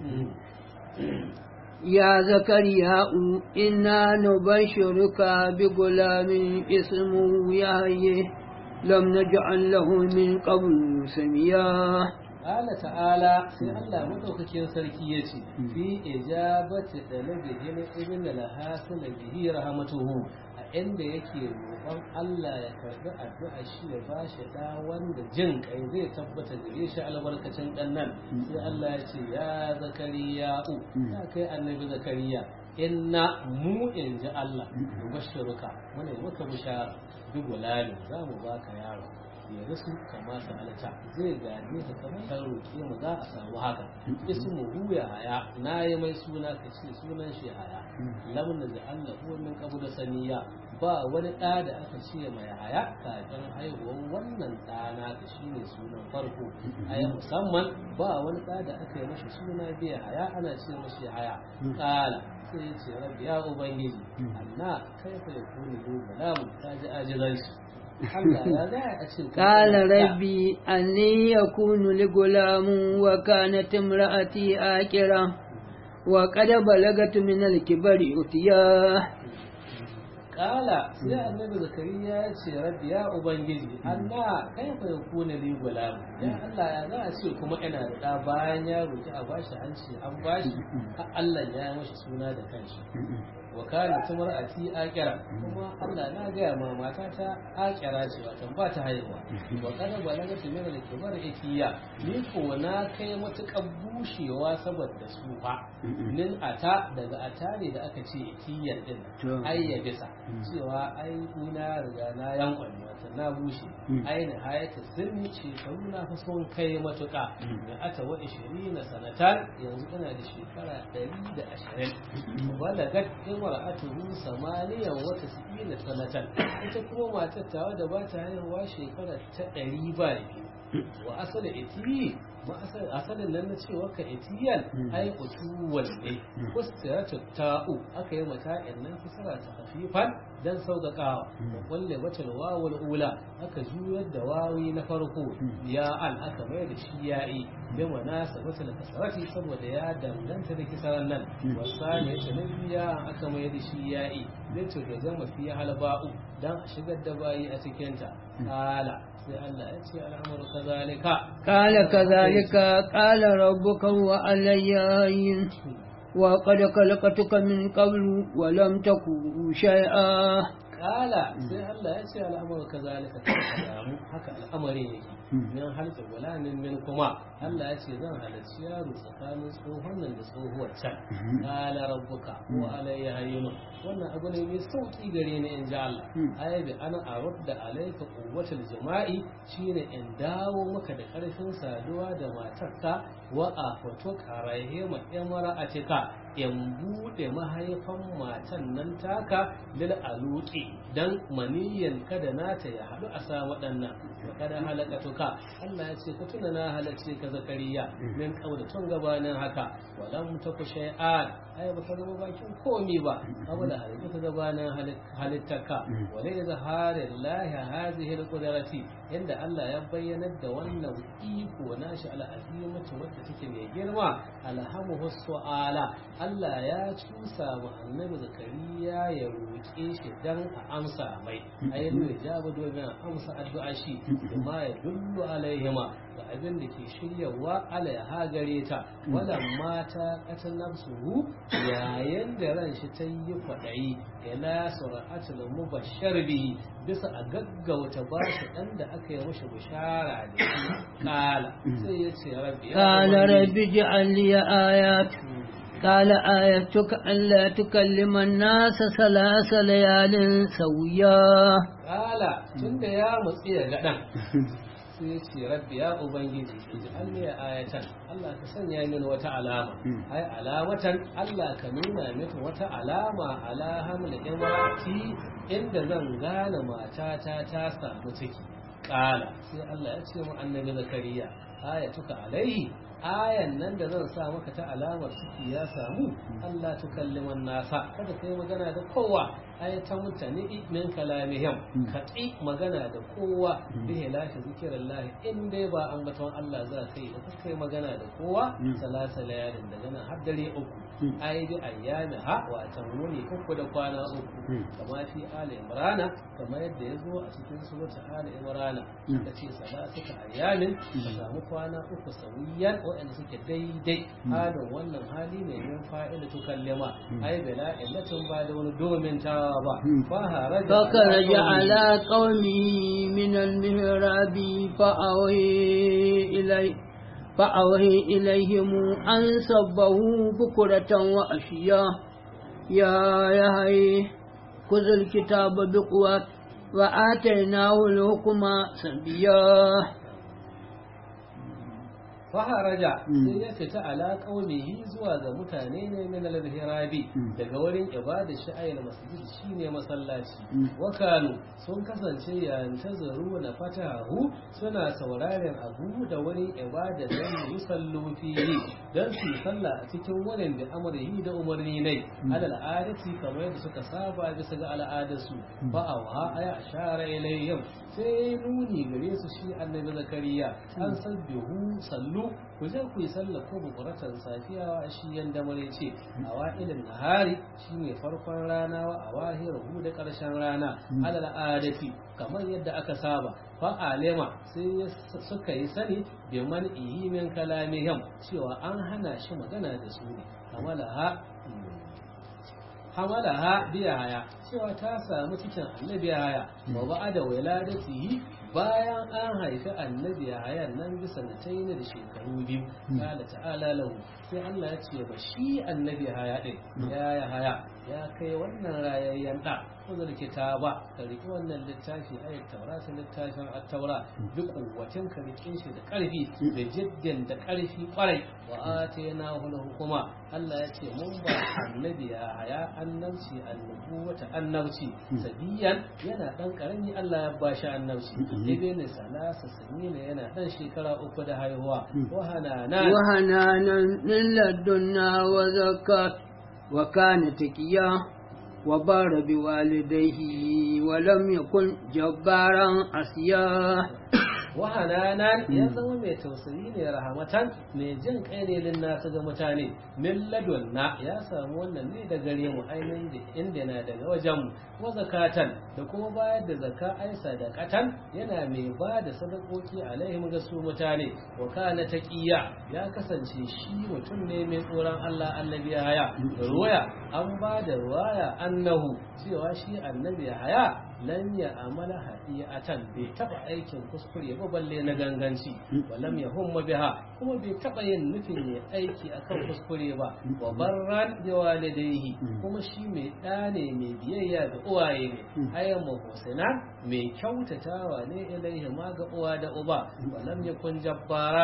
يا زكريا إنا نبشرك بغلام اسمه يحيى لم نجعل له من قبل سميا قال تعالى سي الله مدوكين sarki yace fi ijabati dalabihi ibn al-hasan bihi rahmatuhu inda yake roƙon Allah ya karbi addu'a shi ya ba shi da wanda jin kai zai tabbata gare shi albarkacin dan nan sai Allah ya ce ya zakariya u ya kai annabi zakariya inna mu in ji Allah mubashiruka muna maka bishara bi gulani za mu baka yaro ya rasu kama sa alata zai gane ka kamar kan roƙe mu za a samu haka ismu huya haya na yi mai suna ka ce sunan shi haya lamun da Allah ko min kabu da saniya ba wani ɗa da aka ce mai haya kafin haihuwar wannan ɗana ka shine sunan farko haya musamman ba wani ɗa da aka yi mashi suna biya haya ana ce mashi haya kala sai ya ce rabbi ya ubangiji anna kaifa yakunu gulamu ta ji ajizansu قال ربي أني يكون لغلام وكانت امرأتي آكرة وقد بلغت من الكبر أتياه قال سي النبي زكريا يا ربي يا ubangiji Allah kaifa yakuna li gulam ya Allah ya za a ce kuma ina da bayan ya roki a bashi an ce an bashi Allah ya yi mashi suna da kanshi wa kana tumra'ati akira kuma Allah na ga ma mata ta akira ce wato ba ta haihuwa wa kana balaga ta mera da kibar ikiya ni ko na kai matuƙar bushewa saboda su fa nin ata daga atare da aka ce ikiyar din ayya bisa cewa ai ina riga na yankon wato na bushe ai na hayata sirri ce na fa son kai matuƙa da ata wa ishirin sanatan yanzu ina da shekara ɗari da ashirin balagat imra'atuhu samaniyan wa tis'ina sanatan ita kuma matar tawa da ba ta haihuwa shekara ta ɗari ba wa asali itiyi ma asalin nan na cewa ka itiyan ai utuwal ne kustiratu ta'u aka yi mata in nan fasara ta khafifan dan sauƙaƙawa da kulle batal wawul ula aka juyar da wawi na farko ya an aka mai da shi ya'i bi munasabatul kasrati saboda ya danganta da kisaran nan wasani ya nabiya aka mai da shi ya'i zai to da zama fi halba'u dan a shigar da bayi a cikin ta kala sai Allah ya ce al'amuru kazalika kala kazalika qala rabbuka wa alayya wa qad khalaqtuka min qablu wa lam taku shay'a kala sai Allah ya ce al'amuru kazalika kalamu haka al'amari yake min halka walanin min kuma Allah ya ce zan halarci yaro tsakanin tsohon nan da tsohuwar can kala rabbuka wa alayya hayyun wannan abu ne mai sauki gare ni in ji Allah ai bi ana arudda alayka quwwatul jama'i shine in dawo maka da karfin saduwa da matarka wa afatu qaraihe ma yamara atika in bude mahaifan matan nan taka lil aluqi dan maniyan kada nata ya hadu a sa waɗannan wa kada halakatuka Allah ya ce ka tuna na halace ka zakariya min kaula tun gabanin haka walam taku shay'an ai ba ka zama bakin komi ba abu da halitta ka gabanin halittaka wala izharin lahi hadhihi alqudrati inda Allah ya bayyana da wannan iko nashi al'azimatu wadda take mai girma alhamuhu su'ala Allah ya cusa wa annabi zakariya ya roƙe shi dan a amsa mai ayyul ijabu domin a amsa addu'a shi kuma ya dullu alaihima da abin da ke shiryawa alaiha gare ta walan mata katan nafsuhu yayin da ran shi ta yi kwaɗayi ila sura'atul mubashshar bihi bisa a gaggauta ba shi dan da aka yi mashi bishara da shi kala sai ya ce rabbi qala rabbi ij'al li ayat قال آيتك ألا تكلم الناس ثلاث ليال سويا قال تند يا مصير غدان sai ce rabbi ya ubangiji ij'al li ayatan Allah ka sanya min wata alama ai alamatan Allah ka nuna min wata alama ala haml imrati inda zan gane matata ta samu ciki kala sai Allah ya ce mu annabi zakariya ayatuka alaihi ayan nan da zan sa maka ta alamar ciki ya samu Allah tukalliman nasa kada kai magana da kowa ai ta mutane min kalamihim ka tsi magana da kowa bihi la zikrullahi in dai ba ambaton Allah za kai da kai magana da kowa salasa layalin daga nan har dare uku ai bi ayyana ha wa tamuni uku da kwana uku kamar fi ali imrana kamar yadda ya zo a cikin suratul ali imrana da ce salasata ayyamin ka samu kwana uku sawiyan waɗanda suke daidai halin wannan hali ne yin fa'ila tukallima ai bala illatin ba da wani domin tawa ba فخرج على قومه من المهراب فأوهي إليه فأوهي إليهم أن سبهوا بكرة وأشيا يا يهي خذ الكتاب بقوة وآتيناه الحكم سبيا faharaja sai ya fita ala qaumihi zuwa ga mutane ne min al-hirabi daga wurin ibada shi ayil masjid shine masallaci wa kanu sun kasance yayin tazaru na fatahu suna sauraren abu da wurin ibada dan yusallu fihi dan su salla a cikin wurin da amrihi da umarni ne alal adati kamar yadda suka saba bisa ga al'adarsu fa awa aya ashara ilayhim sai nuni gare su shi annabi zakariya an sabbihu sallu ku je ku yi sallah ko bukuratan safiya a shi yanda mare ce a wa'ilin nahari shine farkon rana wa a wahiru da karshen rana alal adati kamar yadda aka saba fa alema sai suka yi sani bi man ihi min kalamihim cewa an hana shi magana da su ne kamala hamalaha biya haya cewa ta samu cikin annabi haya wa ba'da wiladatihi bayan an haifi annabi haya nan bisa na tayi da shekaru biyu qala ta'ala lahu sai Allah ya ce ba shi annabi haya din ya ya haya ya kai wannan rayayyen da kuzur kitaba ka riki wannan littafi ayat taurata littafin at-taura bi kuwatin ka rikin shi da karfi da jiddin da karfi kwarai wa ataynahu hukuma Allah ya ce mun ba annabi ya haya annabci annubuwata annabci sabiyan yana dan karami Allah ya ba shi annabci ibn salasa sanina yana dan shekara uku da haihuwa wa hananan wa hananan min ladunna wa zakat wa kana taqiya وبار بوالديه ولم يكن جبارا عصيا wahananan ya zama mai tausayi ne rahamatan mai jin kai ne lin nasu ga mutane min ladunna ya samu wannan ne da gare mu ainihin da inda na daga wajen mu wa zakatan da kuma bayar da zakka ai sadaqatan yana mai ba da sadakoki alaihim ga su mutane wa kana taqiya ya kasance shi mutum ne mai tsoron Allah annabi haya ruwaya an ba da ruwaya annahu cewa shi annabi haya lan ya amala hadi'atan bai taba aikin kuskure ba balle na ganganci walam yahumma biha kuma bai taba yin nufin ya aiki akan kuskure ba wa barran bi walidayhi kuma shi mai da ne mai biyayya ga uwaye ne ayyan muhsina mai kyautatawa ne ilaihi ma ga uwa da uba walam yakun jabbaran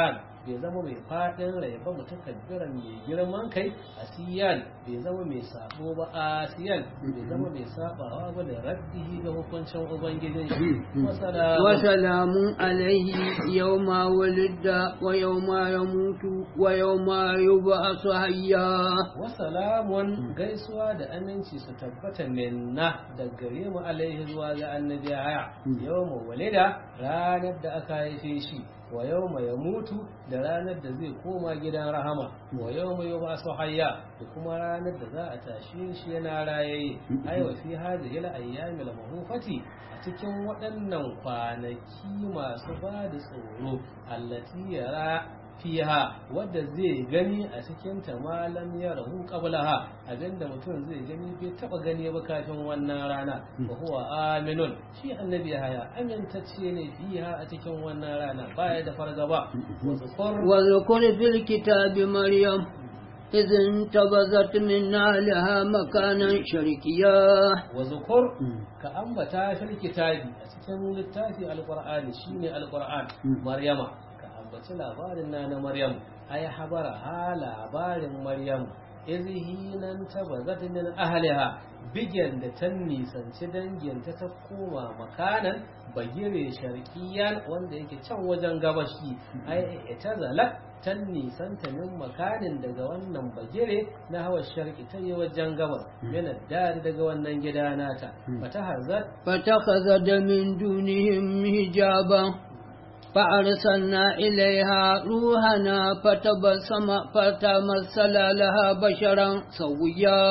bai zama mai fadin rai ba mutakabbiran mai girman kai asiyan bai zama mai sabo ba asiyan bai zama mai sabawa ba da raddihi ga hukuncin ubangijin shi wa salamun alaihi yawma walida wa yawma yamutu wa yawma yub'athu hayya wa salamun gaisuwa da aminci su tabbata minna da gare mu alaihi zuwa ga annabi haya yawma walida ranar da aka haife shi wa yawma yamutu da ranar da zai koma gidan rahama wa yawma yub'athu hayya da kuma ranar da za a tashi shi yana rayaye ai wa fi hadhihi al-ayyamil mahufati a cikin waɗannan kwanaki masu ba da tsoro allati yara fiha wadda zai gani a cikin ta malam ya rahu qablaha abinda mutum zai gani bai taba gani ba kafin wannan rana wa huwa aminun shi annabi haya amintacce ne fiha a cikin wannan rana baya da fargaba wa zukur fil kitabi maryam إذ انتبذت من أهلها مكانا شرقيا وذكر كأنبتا في الكتاب أتكلم للتافي القرآن شيني القرآن مريم كأنبتا لابارنا مريم أي حبرها لابار مريم إذ هينا انتبذت من أهلها بجن تني سنتدن جن تتقوم مكانا بجري شرقيا وانده يكي وجن غبشي أي اتزلت tan nisanta min makanin daga wannan bagire na hawa sharki ta yi wajen gabas yana dari daga wannan gida nata fatahazat fatakhazat min dunihim hijaban فأرسلنا إليها روحنا فتبسم فتمثل لها بشرا سويا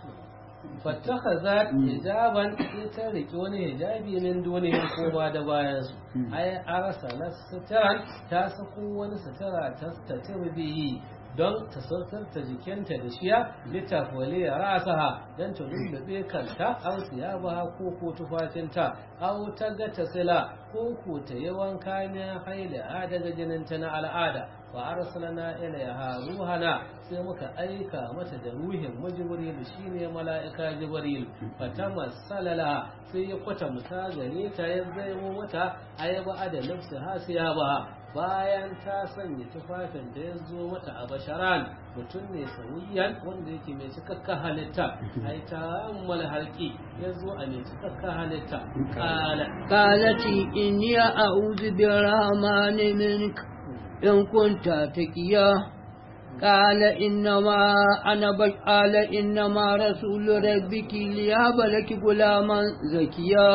فاتخذت حجابا يترك وني حجابي من دونهم كوما دبايس أي أرسلت سترا تاسقوا ونسترا تستتر به don ta sautarta jikinta da shiya littafole ya rasaha don ta lullube kanta au siyabaha ko ko tufafinta au ta ga ta sila ko ko ta yi wanka ne haila daga jininta na al'ada wa arsalna ilaiha ruhana sai muka aika mata da ruhin mu jibril shine mala'ika jibril fatamassala sai ya kwata muta gare ta ya zaimu mata ayaba da nafsi hasiya ba bayan ta sanya tufafin da ya zo mata a basharan mutum ne sauyiyan wanda yake mai cikakka halitta ai ta ammal harki ya zo a mai cikakka halitta kala qalati inni a'udhu birrahmani mink in kunta taqiya قال إنما أنا قال إنما رسول ربك ليهب لك غلاما زكيا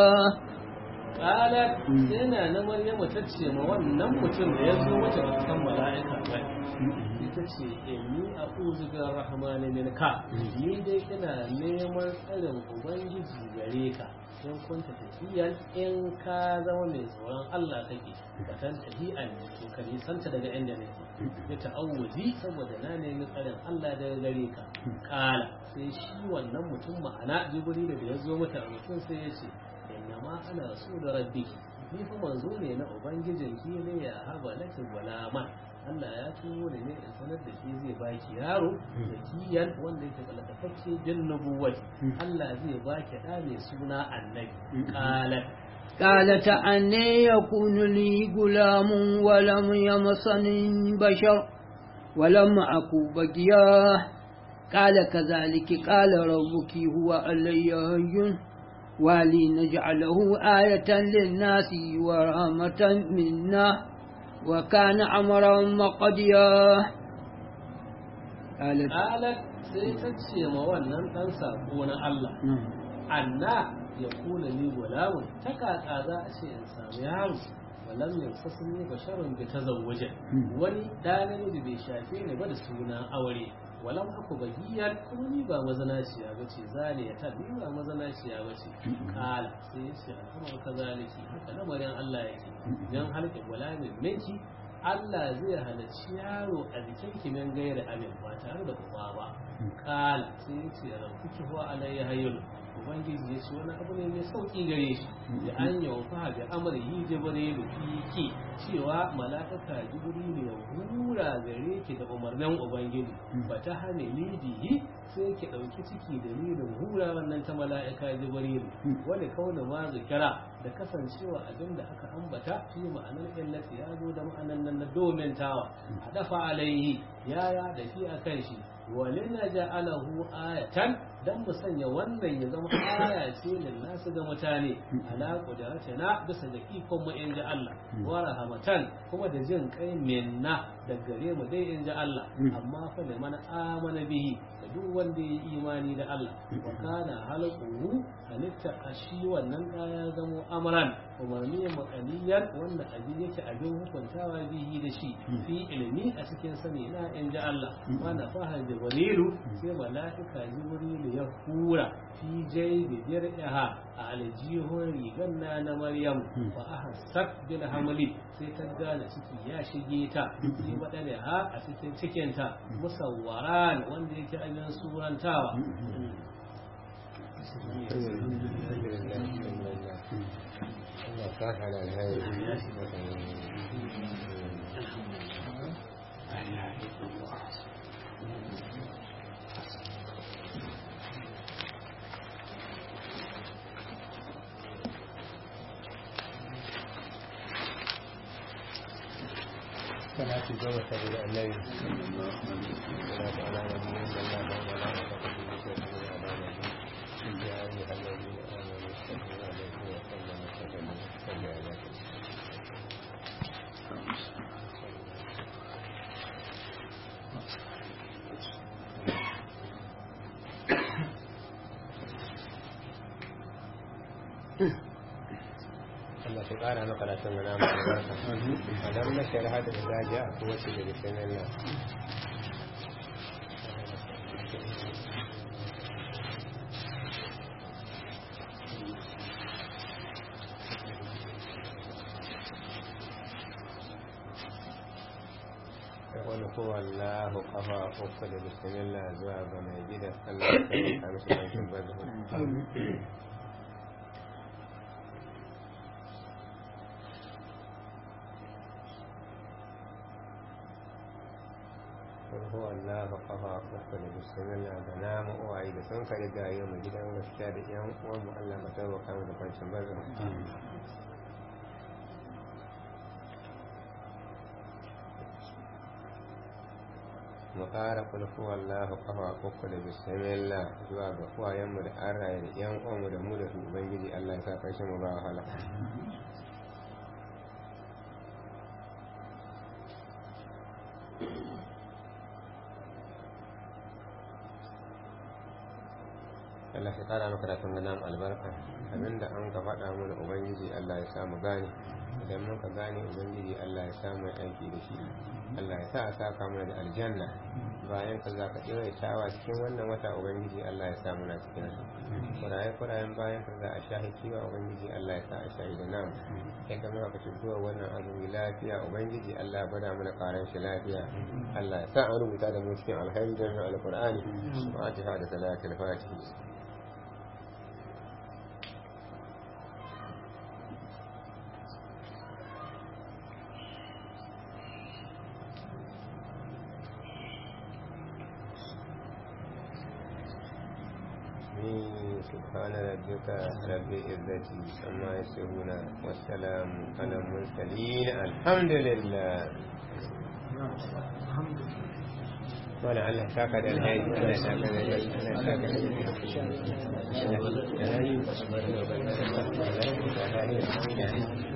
قالت سينا نمريم تتشي ما wannan mutum da ya zo mata da kan mala'ika ba ita ce inni a'udhu birrahmani minka ni dai ina neman tsarin ubangiji gare ka in kunta tafiyan in ka zama mai tsoron Allah kake ka tan tafiyan to ka nisanta daga inda nake ya ta'awuzi saboda na nemi tsarin Allah daga gare ka kala sai shi wannan mutum ma'ana jibril da ya zo mata mutum sai ya ce innama ana rasul rabbiki ni fa manzo ne na ubangijin ki ne ya haba laki gulaman Allah ya turo ne in sanar da shi zai baki yaro da kiyan wanda yake kalakafacce bin nubuwati Allah zai baki da mai suna annabi qalat قالت أني يكون لي غلام ولم يمسني بشر ولم أكو بقيا قال كذلك قال ربك هو علي هين ولنجعله آية للناس ورحمة منا وكان أمرا مقضيا قالت قالت سيتشي ما wannan dan sako na Allah anna yakuna li gulamun takaka za a ce in samu yaro walam yansasni basharun bi tazawwuja wani da namiji bai shafe ni ba da suna aure walam aku bagiyan kuma ni ba mazanaciya bace zaliya ta ni ba mazanaciya bace kala sai yace alhamdu kazaliki haka lamarin Allah yake dan halke gulamin minki Allah zai halarci yaro a jikin ki min gaira abin ba tare da uba ba kala sai yace rabbuki huwa alayya hayyun ubangiji ya ce wani abu ne mai sauki gare shi da an yawfa da amrihi jibrilu fiki cewa mala'ika jibrilu ya hura gare ki da umarnin ubangiji ba ta hane lidihi sai ki dauki ciki dalilin hura wannan ta mala'ika jibrilu wani kauna ma zikira da kasancewa abinda aka ambata fi ma'anar illati ya zo da ma'anar nan na domin tawa a dafa alaihi yaya da fi akan shi walina ja'alahu ayatan dan mu sanya wannan ya zama aya ce lin nasu ga mutane ala qudratina bisa da ikon mu in ji Allah wa rahmatan kuma da jin kai minna da gare mu dai in ji Allah amma fa da man amana bihi da duk wanda ya imani da Allah wa kana halquhu halitta ashi wannan ya zama amran umarni makaliyan wanda abin yake abin hukuntawa bihi da shi fi ilimi a cikin sani na in ji Allah mana fahar jibrilu sai mala'ika jibrilu ya hura fi jaybi dir'iha a aljihun rigan na na maryam fa ahassat bil hamli sai ta gane ciki ya shige ta sai badale ha a cikin cikin ta musawwaran wanda yake abin surantawa Allah ta hana alheri صلاة الجوة إلى النبي صلاة على نبينا الله وملائكته يصلون على نبيه يا أيها الذين آمنوا صلوا عليه وسلم تسليما صل على Allah su ƙara maka da sun gana mai barka a nan na shari'a da zaji a kowace da bikin Allah wani kowa Allah kafa uku da bikin Allah zuwa ga mai gidan Allah ya kai kamshi ɗankin bazu هو الله قضى وقل بسم الله بنام وعيد سنك لقى يوم جدا واشتاد يوم ومعلمة وقام دفن شمبرهم مقارب قل هو الله قضى وقل بسم الله جواب هو يوم الأرى يوم أم دمودة بنجي الله يساق شم باهلا Allah ya kara maka da tunganan albarka abinda an ka faɗa mana ubangiji Allah ya samu gane idan mun ka gane ubangiji Allah ya samu aiki da shi Allah ya sa a saka mana da aljanna bayan ka za ka ɗora tawa cikin wannan wata ubangiji Allah ya samu na cikin su kuraye kurayen bayan ka za a shahi kiwa ubangiji Allah ya sa a shahi da namu kai ka maka shigowa wannan azumi lafiya ubangiji Allah ya bada mana karan shi lafiya Allah ya sa a rubuta da mu cikin alheri da alqur'ani fatiha da salatul fatiha سبحان ربك رب العزة عما يصفون والسلام على المرسلين الحمد لله ولعل ساكت الهادي ولا ساكت الهادي ولا ساكت الهادي